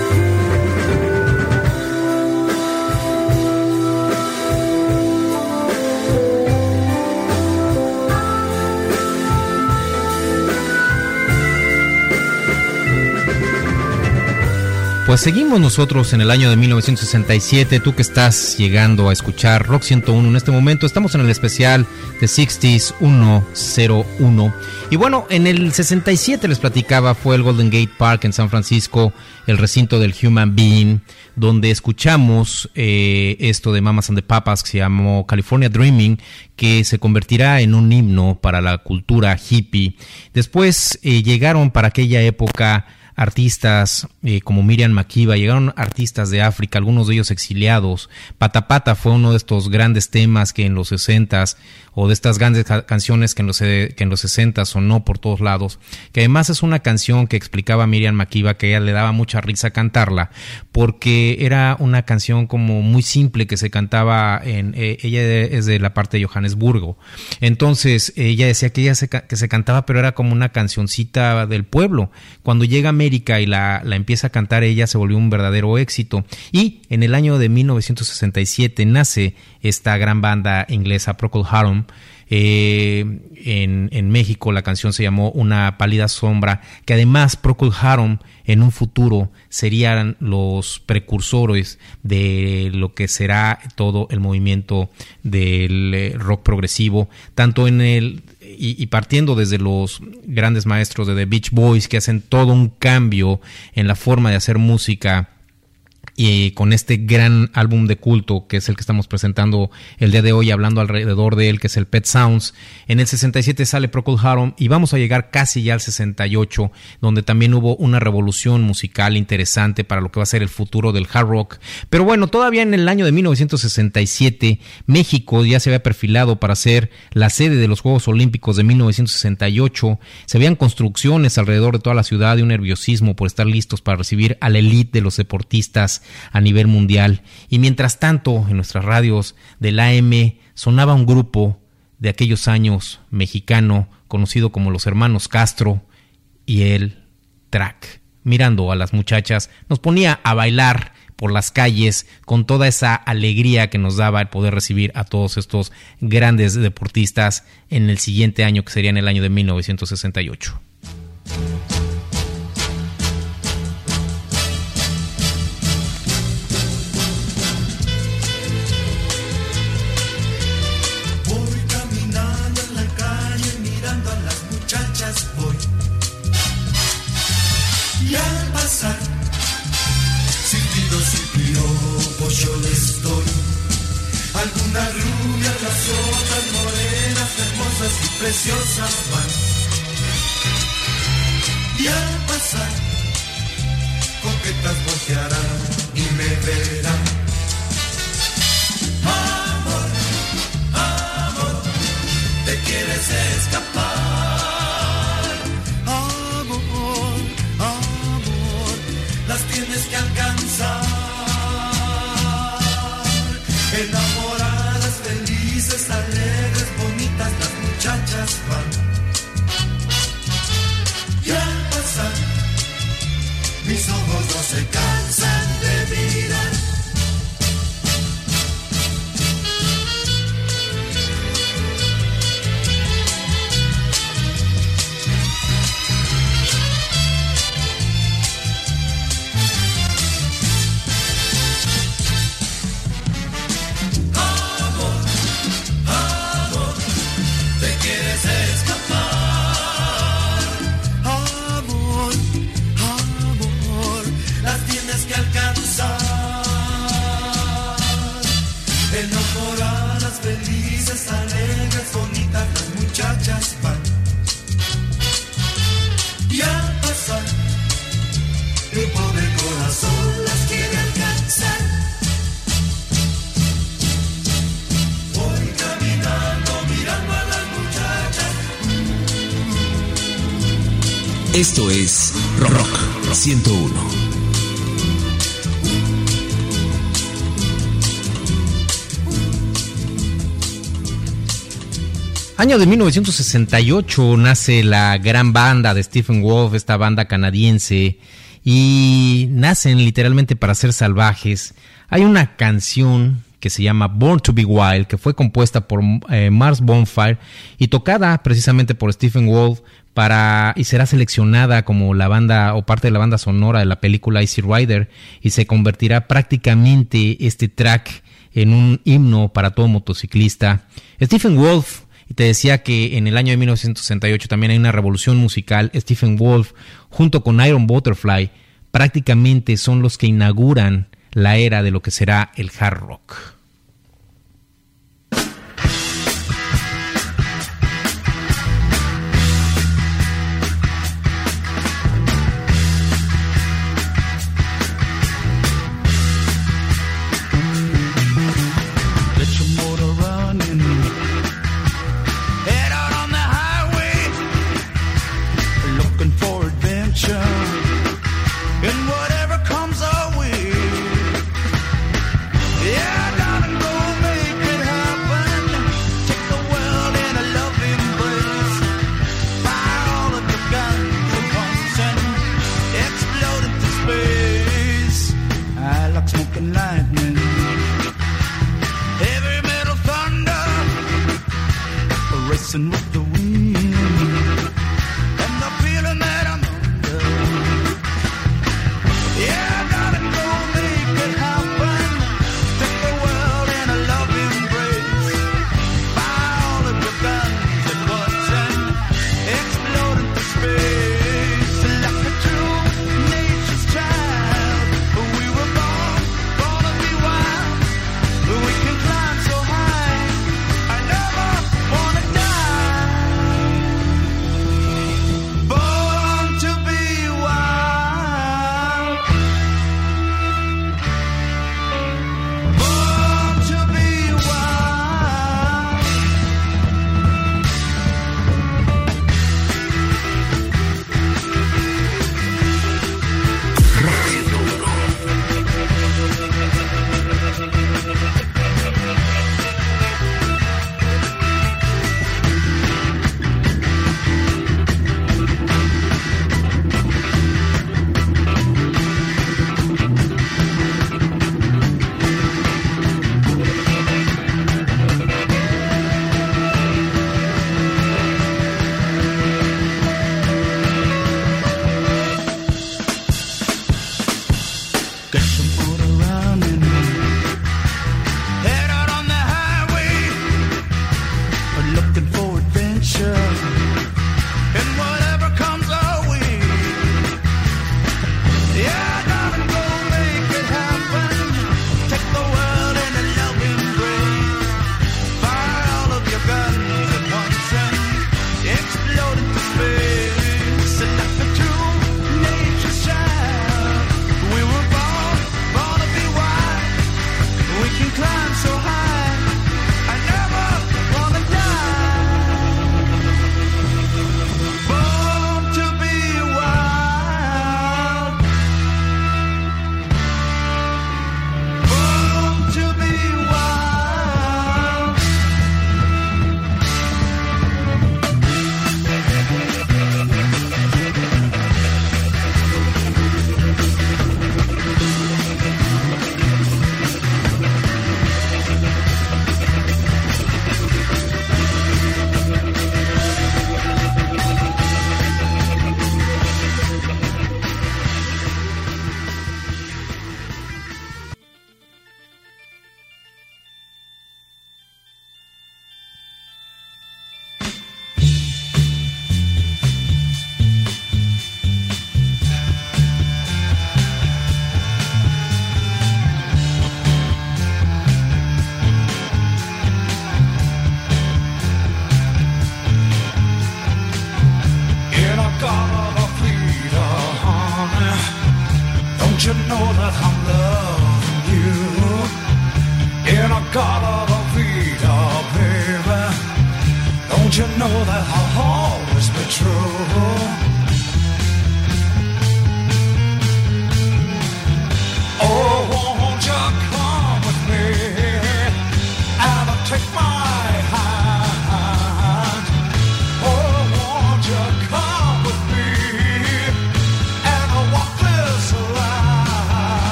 Pues seguimos nosotros en el año de 1967, tú que estás llegando a escuchar Rock 101 en este momento, estamos en el especial de 60s 101. Y bueno, en el 67 les platicaba, fue el Golden Gate Park en San Francisco, el recinto del Human Being, donde escuchamos esto de Mamas and the Papas que se llamó California Dreaming, que se convertirá en un himno para la cultura hippie. Después llegaron para aquella época artistas como Miriam Makeba, llegaron artistas de África, algunos de ellos exiliados. Pata Pata fue uno de estos grandes temas que en los 60s, o de estas grandes canciones que en los 60s sonó por todos lados, que además es una canción que explicaba Miriam Makeba que a ella le daba mucha risa cantarla, porque era una canción como muy simple que se cantaba ella es de la parte de Johannesburgo, entonces ella decía que se cantaba, pero era como una cancioncita del pueblo. Cuando llega a América y la empieza a cantar, ella se volvió un verdadero éxito, y en el año de 1967 nace esta gran banda inglesa Procol Harum. En México la canción se llamó Una pálida sombra, que además Procol Harum en un futuro serían los precursores de lo que será todo el movimiento del rock progresivo, tanto en el y partiendo desde los grandes maestros de The Beach Boys, que hacen todo un cambio en la forma de hacer música, y con este gran álbum de culto que es el que estamos presentando el día de hoy, hablando alrededor de él, que es el Pet Sounds. En el 67 sale Procol Harum y vamos a llegar casi ya al 68, donde también hubo una revolución musical interesante para lo que va a ser el futuro del hard rock. Pero bueno, todavía en el año de 1967 México ya se había perfilado para ser la sede de los Juegos Olímpicos de 1968. Se veían construcciones alrededor de toda la ciudad y un nerviosismo por estar listos para recibir a la élite de los deportistas a nivel mundial. Y mientras tanto, en nuestras radios del AM sonaba un grupo de aquellos años mexicano conocido como los Hermanos Castro y el Track. Mirando a las muchachas, nos ponía a bailar por las calles con toda esa alegría que nos daba el poder recibir a todos estos grandes deportistas en el siguiente año, que sería en el año de 1968. Y al pasar, silbidos y piropos yo les doy. Algunas rubias, las otras morenas, hermosas y preciosas van. Y al pasar, coquetas voltearán y me verán. Amor, amor, te quieres escapar. Las tienes que alcanzar. Enamoradas, felices, alegres, bonitas, las muchachas van. Y al pasar, mis ojos no se cansan de mirar. Enamoradas, felices, alegres, bonitas, las muchachas van. Y al pasar, el pobre corazón las quiere alcanzar. Voy caminando, mirando a las muchachas. Esto es Rock 101. Año de 1968 nace la gran banda de Stephen Wolf, esta banda canadiense, y nacen literalmente para ser salvajes. Hay una canción que se llama Born to be Wild, que fue compuesta por Mars Bonfire y tocada precisamente por Stephen Wolf y será seleccionada como la banda o parte de la banda sonora de la película Easy Rider, y se convertirá prácticamente este track en un himno para todo motociclista. Stephen Wolf, y te decía que en el año de 1968 también hay una revolución musical. Stephen Wolf junto con Iron Butterfly prácticamente son los que inauguran la era de lo que será el hard rock. And whatever comes our way, yeah, darling, go make it happen. Take the world in a loving embrace. Fire all of your guns at once and explode into space. I like smoking lightning, heavy metal thunder, racing with the wind, and the feeling that I'm under. Yeah, darling, go make it happen. Take the world in a loving embrace. Fire all of your guns at once and explode into space. Like a true nature's child, we were born to be wild. We can climb so high, I never wanna die.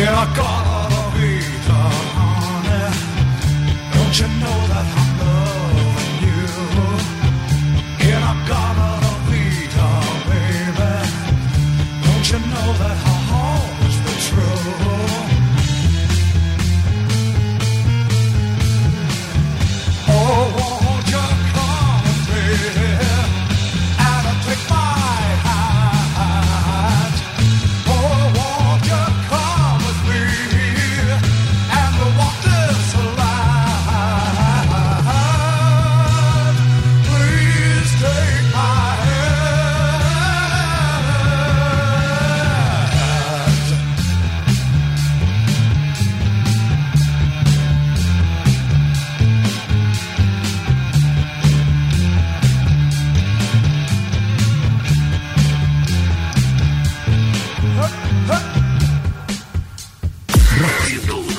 And I got a vita, honey. Don't you know that I'm loving you? And I got a vita, baby. Don't you know that I'll always be true? Oh, won't you come with me and take my hand? Oh, won't you come with me and walk this line? Please take my hand. Rock 101.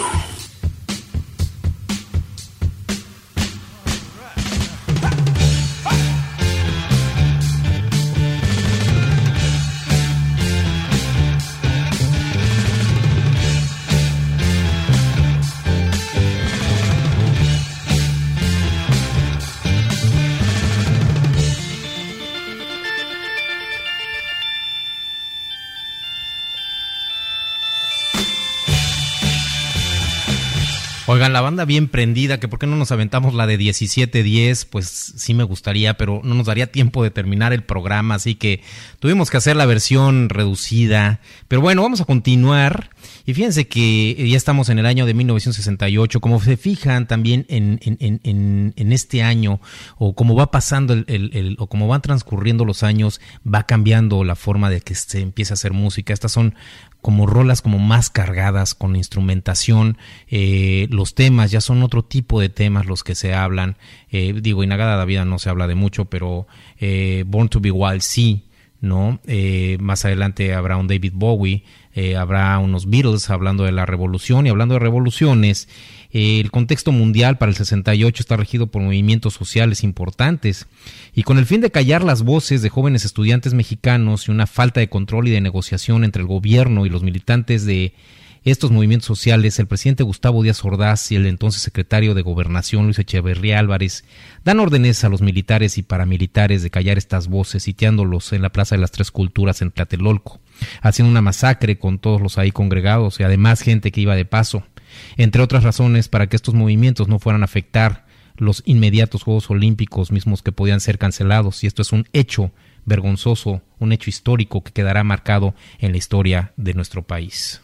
Oigan, la banda bien prendida, que por qué no nos aventamos la de 17:10, pues sí me gustaría, pero no nos daría tiempo de terminar el programa, así que tuvimos que hacer la versión reducida. Pero bueno, vamos a continuar. Y fíjense que ya estamos en el año de 1968. Como se fijan también en este año, o como va pasando o como van transcurriendo los años, va cambiando la forma de que se empiece a hacer música. Estas son como rolas como más cargadas con instrumentación. Los temas ya son otro tipo de temas los que se hablan. Digo, Inagada la vida no se habla de mucho, pero Born to Be Wild sí, ¿no? Más adelante habrá un David Bowie, habrá unos Beatles hablando de la revolución. Y hablando de revoluciones, el contexto mundial para el 68 está regido por movimientos sociales importantes, y con el fin de callar las voces de jóvenes estudiantes mexicanos y una falta de control y de negociación entre el gobierno y los militantes de estos movimientos sociales, el presidente Gustavo Díaz Ordaz y el entonces secretario de Gobernación Luis Echeverría Álvarez dan órdenes a los militares y paramilitares de callar estas voces, sitiándolos en la Plaza de las Tres Culturas en Tlatelolco, haciendo una masacre con todos los ahí congregados y además gente que iba de paso, entre otras razones para que estos movimientos no fueran a afectar los inmediatos Juegos Olímpicos mismos que podían ser cancelados. Y esto es un hecho vergonzoso, un hecho histórico que quedará marcado en la historia de nuestro país.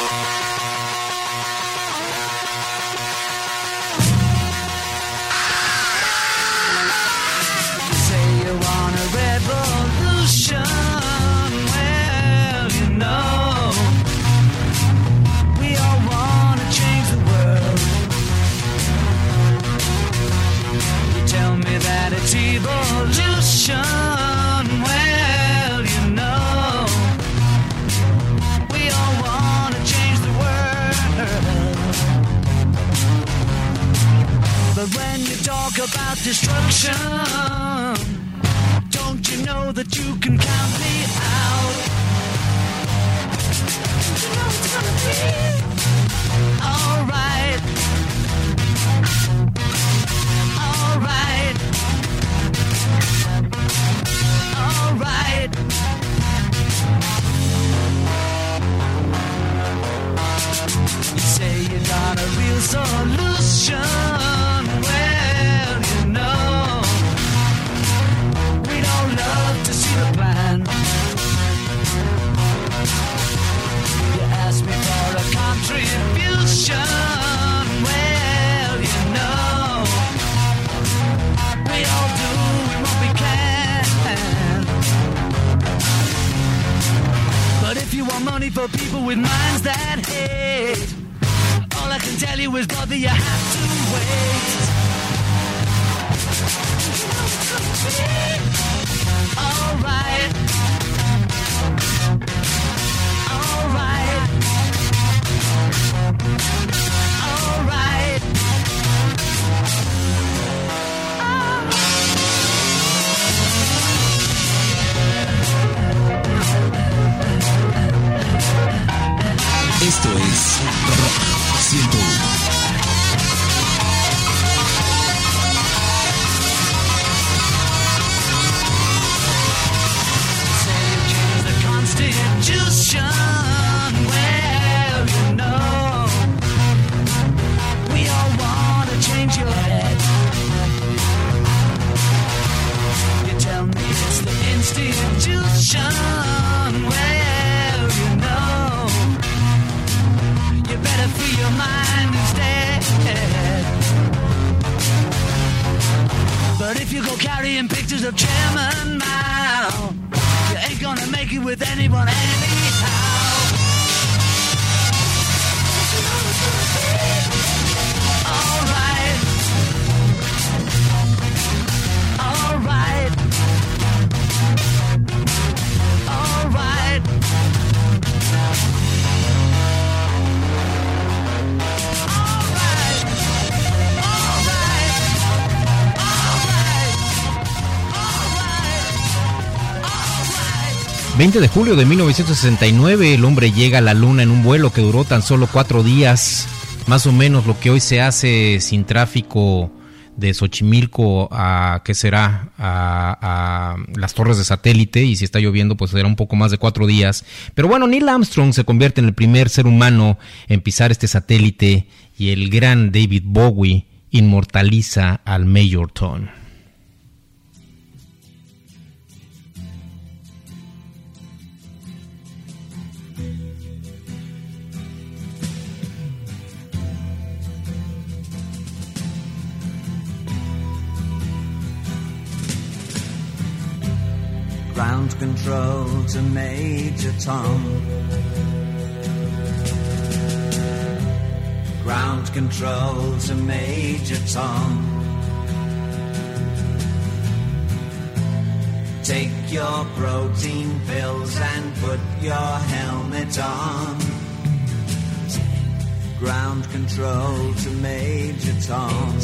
Say you want a revolution, well, you know, we all want to change the world. You tell me that it's evolution, well, you know, we all want to change the world. But when you talk about destruction, don't you know that you can count me out? You know it's gonna be alright. Alright. Alright. You say you got a real solution. Well, you know, we'd all love to see the plan. You ask me for a contribution. Well, you know, we all do what we can. But if you want money for people with minds that hate, all I can tell you is, brother, you have to wait. Alright. Alright. Alright. Esto es Rock 101. Constitution, well, you know, we all want to change your head. You tell me it's the institution, well, you know, you better free your mind instead. But if you go carrying pictures of Chairman Mao, you ain't gonna make it with anyone anyhow. Alright. Alright. Alright. El 20 de julio de 1969, el hombre llega a la luna en un vuelo que duró tan solo 4 días, más o menos lo que hoy se hace sin tráfico de Xochimilco a, ¿qué será?, a las torres de satélite, y si está lloviendo pues será un poco más de 4 días. Pero bueno, Neil Armstrong se convierte en el primer ser humano en pisar este satélite, y el gran David Bowie inmortaliza al Major Tom. Ground control to Major Tom. Ground control to Major Tom. Take your protein pills and put your helmet on. Ground control to Major Tom.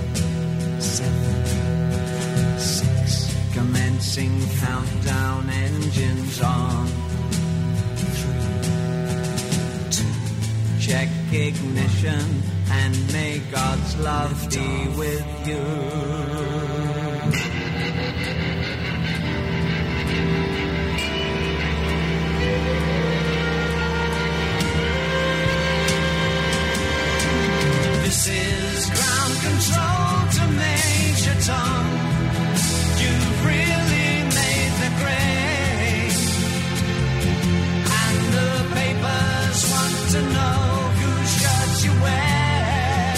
7, 6. Commencing countdown, engines on. 3, 2, check ignition and may God's love be with you. This is ground control to Major Tom. You've really made the grade, and the papers want to know whose shirt you wear.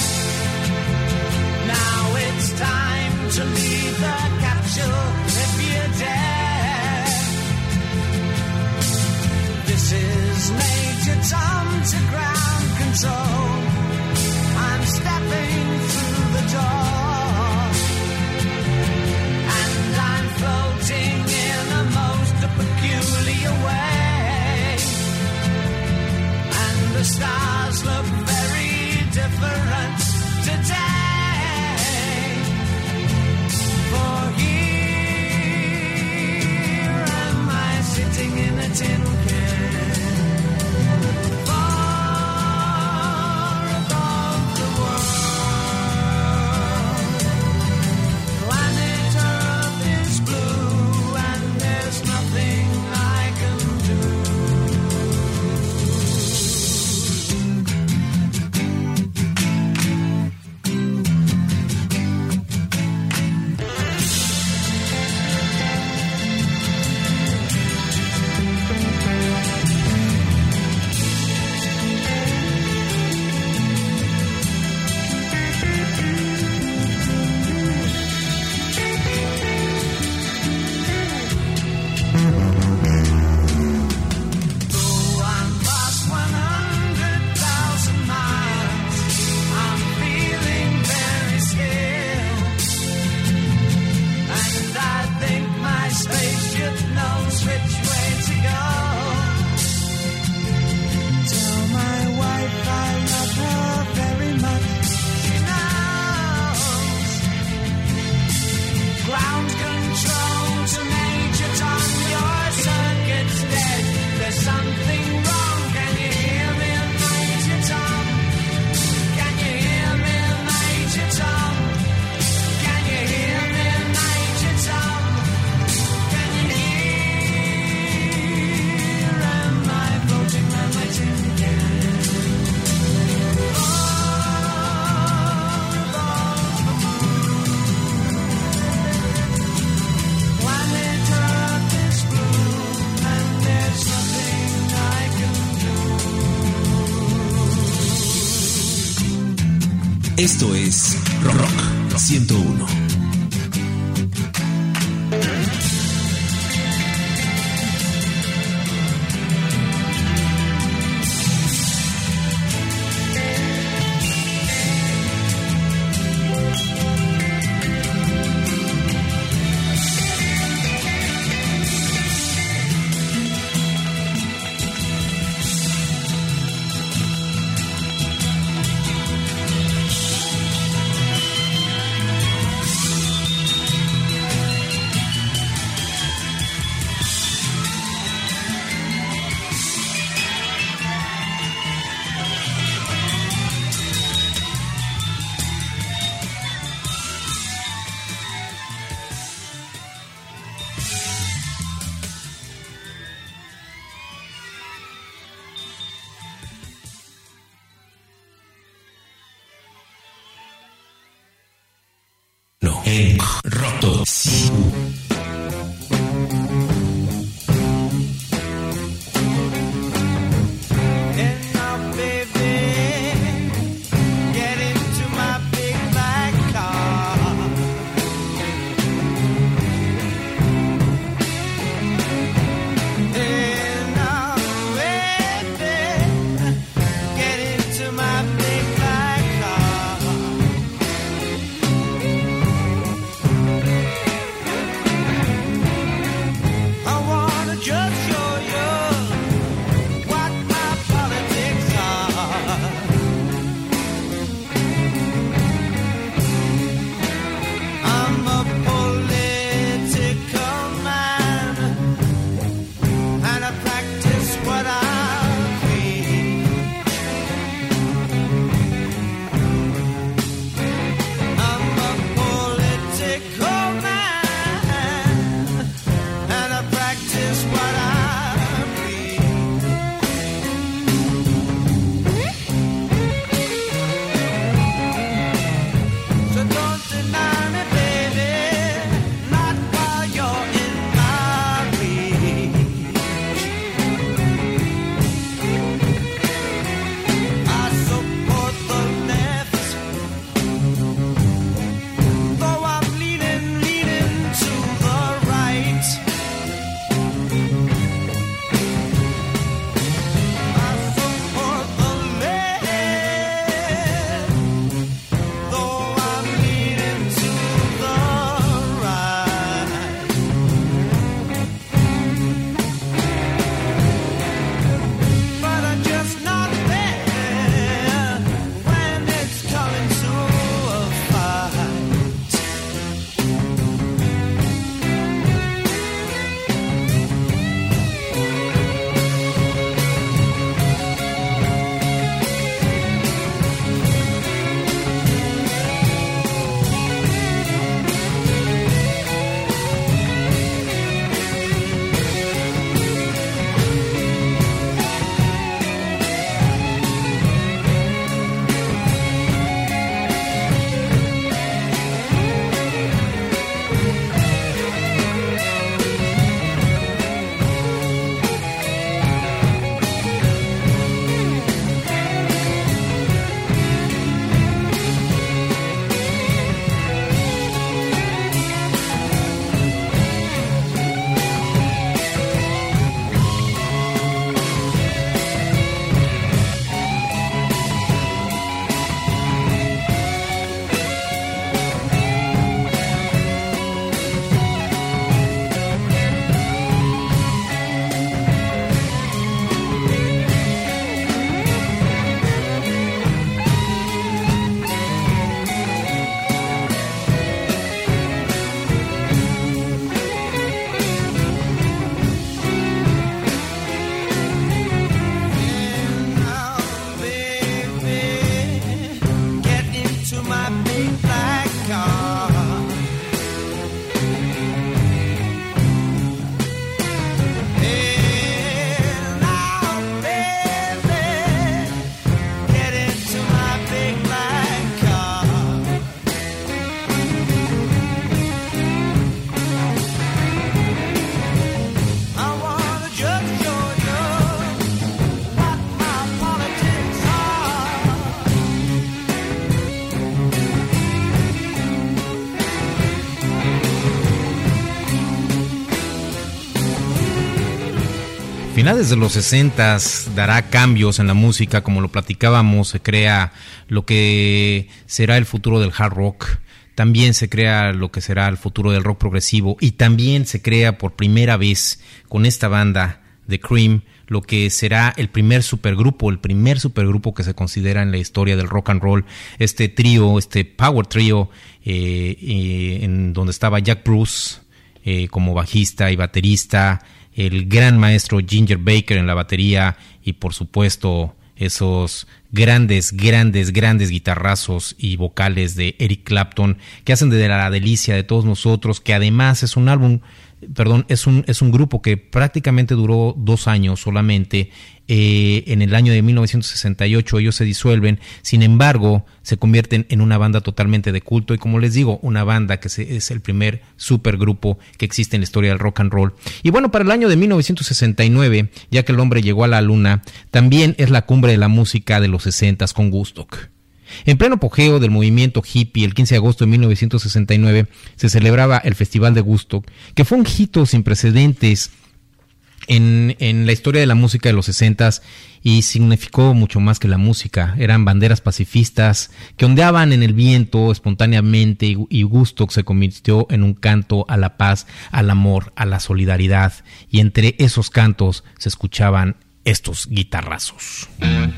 Now it's time to leave the capsule if you dare. This is Major Tom to ground control. I'm stepping through the door. Floating in a most peculiar way, and the stars look very different today. For here am I sitting in a tin can, far above the world. Planet Earth is blue, and there's nothing I can do. Esto es Rock 101. No, en Roto. Sí. finales de los 60s dará cambios en la música, como lo platicábamos, se crea lo que será el futuro del hard rock, también se crea lo que será el futuro del rock progresivo y también se crea por primera vez con esta banda de Cream lo que será el primer supergrupo que se considera en la historia del rock and roll, este trío, este power trío, en donde estaba Jack Bruce como bajista y baterista, el gran maestro Ginger Baker en la batería y por supuesto esos grandes guitarrazos y vocales de Eric Clapton que hacen de la delicia de todos nosotros, que además es un grupo que prácticamente duró 2 años solamente. En el año de 1968 ellos se disuelven, sin embargo se convierten en una banda totalmente de culto y, como les digo, una banda que es el primer supergrupo que existe en la historia del rock and roll. Y bueno, para el año de 1969, ya que el hombre llegó a la luna, también es la cumbre de la música de los 60s con Woodstock. En pleno apogeo del movimiento hippie, el 15 de agosto de 1969 se celebraba el Festival de Woodstock, que fue un hito sin precedentes en la historia de la música de los 60s y significó mucho más que la música. Eran banderas pacifistas que ondeaban en el viento espontáneamente y Woodstock se convirtió en un canto a la paz, al amor, a la solidaridad, y entre esos cantos se escuchaban estos guitarrazos.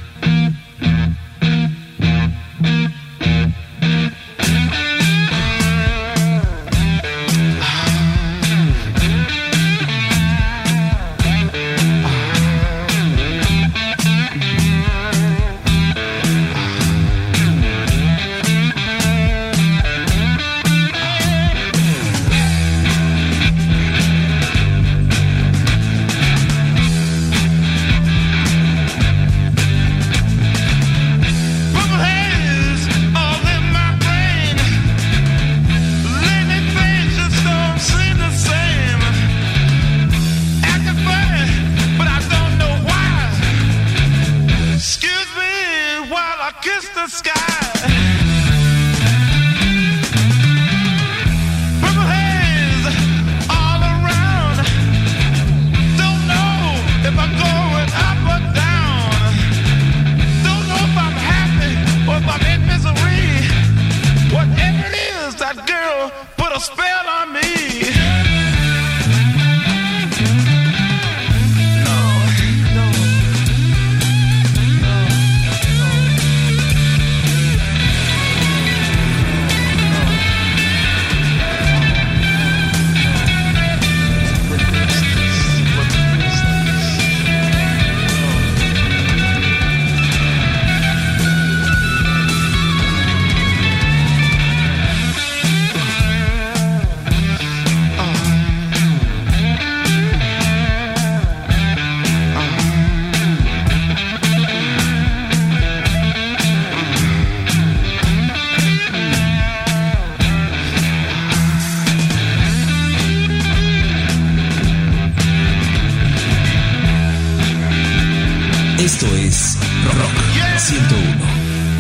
Esto es Rock 101.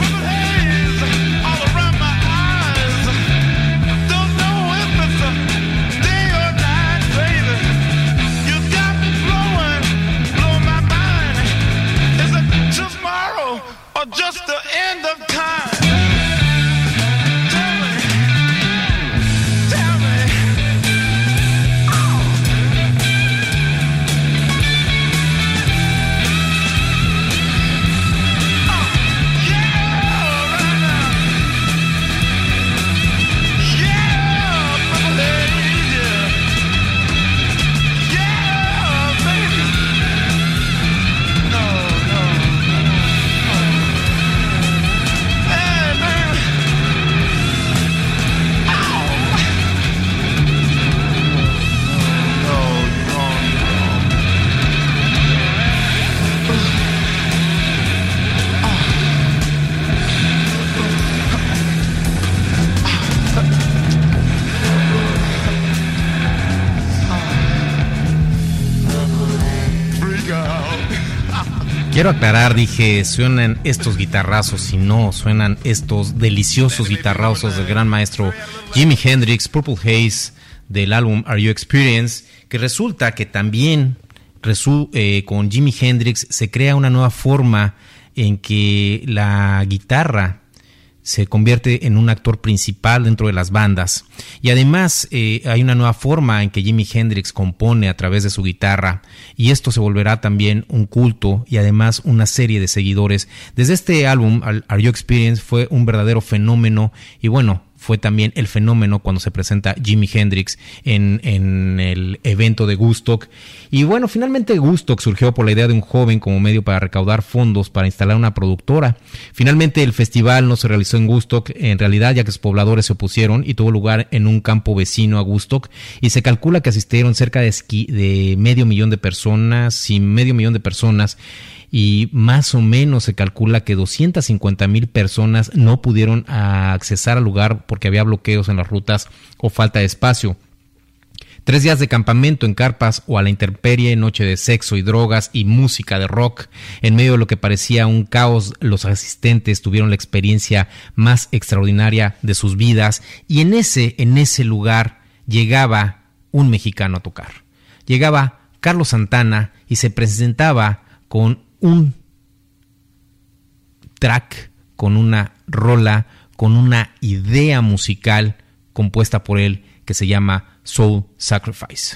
Just the end of time. Tell me. Yeah, right now. Yeah, baby. Yeah, baby. No. Quiero aclarar, dije, suenan estos guitarrazos y no, suenan estos deliciosos guitarrazos del gran maestro Jimi Hendrix, Purple Haze, del álbum Are You Experienced, que resulta que también con Jimi Hendrix se crea una nueva forma en que la guitarra se convierte en un actor principal dentro de las bandas. Y además hay una nueva forma en que Jimi Hendrix compone a través de su guitarra, y esto se volverá también un culto y además una serie de seguidores. Desde este álbum, Are You Experienced, fue un verdadero fenómeno, y bueno, fue también el fenómeno cuando se presenta Jimi Hendrix en el evento de Woodstock. Y bueno, finalmente Woodstock surgió por la idea de un joven como medio para recaudar fondos para instalar una productora. Finalmente el festival no se realizó en Woodstock, en realidad, ya que sus pobladores se opusieron, y tuvo lugar en un campo vecino a Woodstock, y se calcula que asistieron cerca de medio millón de personas, y más o menos se calcula que 250,000 personas no pudieron accesar al lugar porque había bloqueos en las rutas o falta de espacio. 3 días de campamento en carpas o a la intemperie, noche de sexo y drogas y música de rock. En medio de lo que parecía un caos, los asistentes tuvieron la experiencia más extraordinaria de sus vidas, y en ese lugar llegaba un mexicano a tocar. Llegaba Carlos Santana y se presentaba con un track, con una rola, con una idea musical compuesta por él que se llama Soul Sacrifice.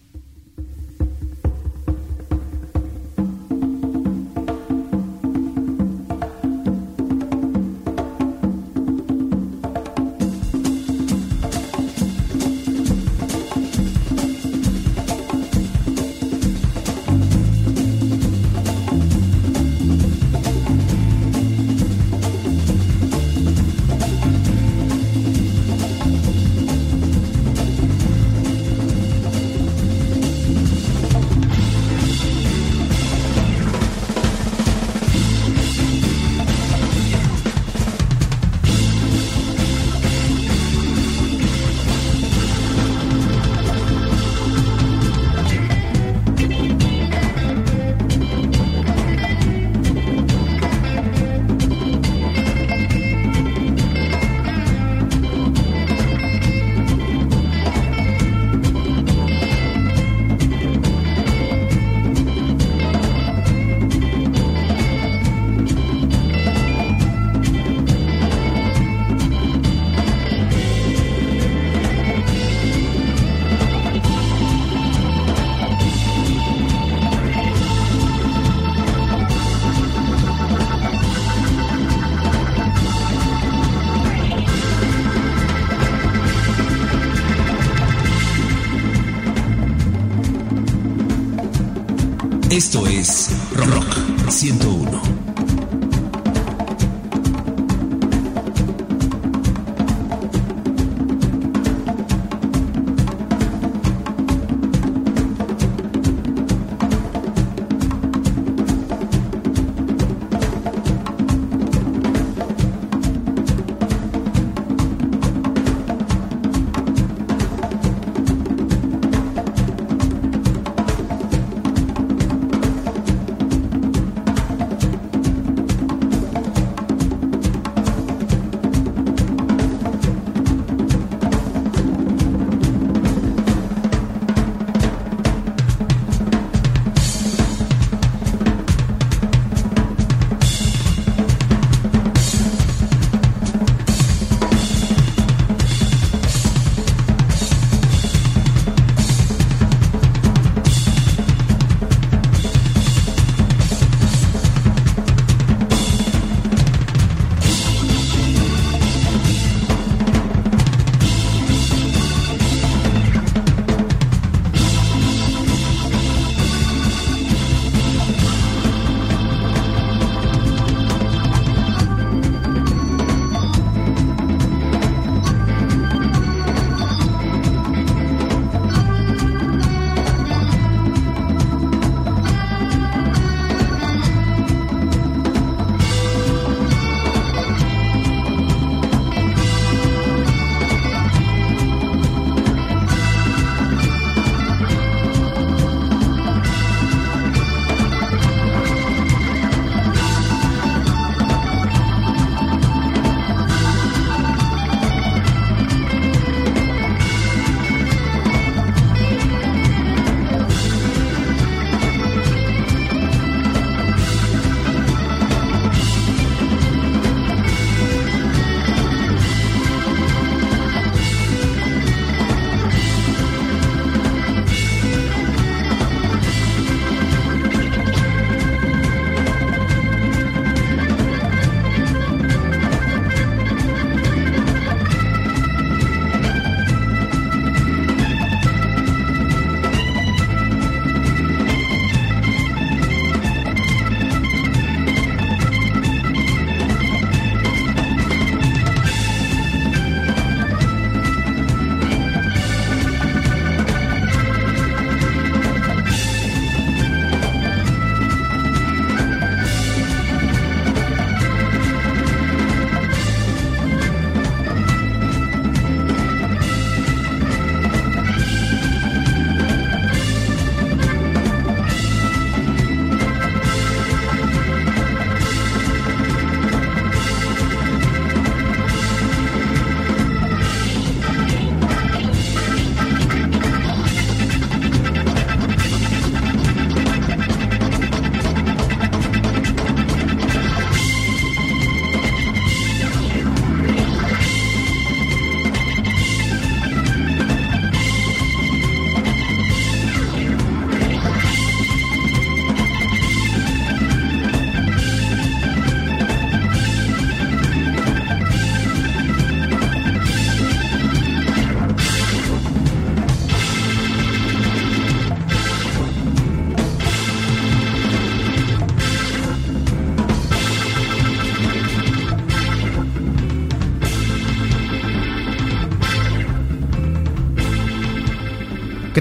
Esto es Rock 101.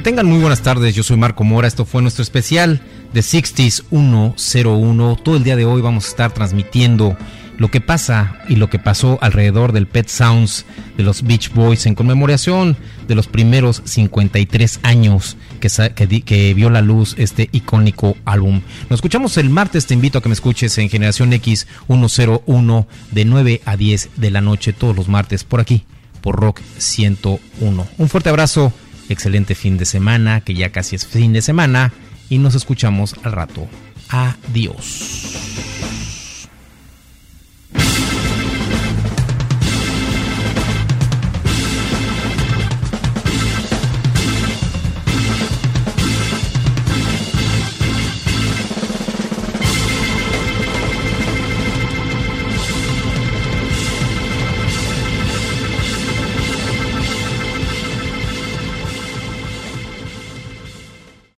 tengan muy buenas tardes, yo soy Marco Mora, esto fue nuestro especial de 60s 101. Todo el día de hoy vamos a estar transmitiendo lo que pasa y lo que pasó alrededor del Pet Sounds de los Beach Boys en conmemoración de los primeros 53 años que vio la luz este icónico álbum. Nos escuchamos el martes, te invito a que me escuches en Generación X 101 de 9 a 10 de la noche todos los martes por aquí, por Rock 101. Un fuerte abrazo, excelente fin de semana, que ya casi es fin de semana, y nos escuchamos al rato. Adiós.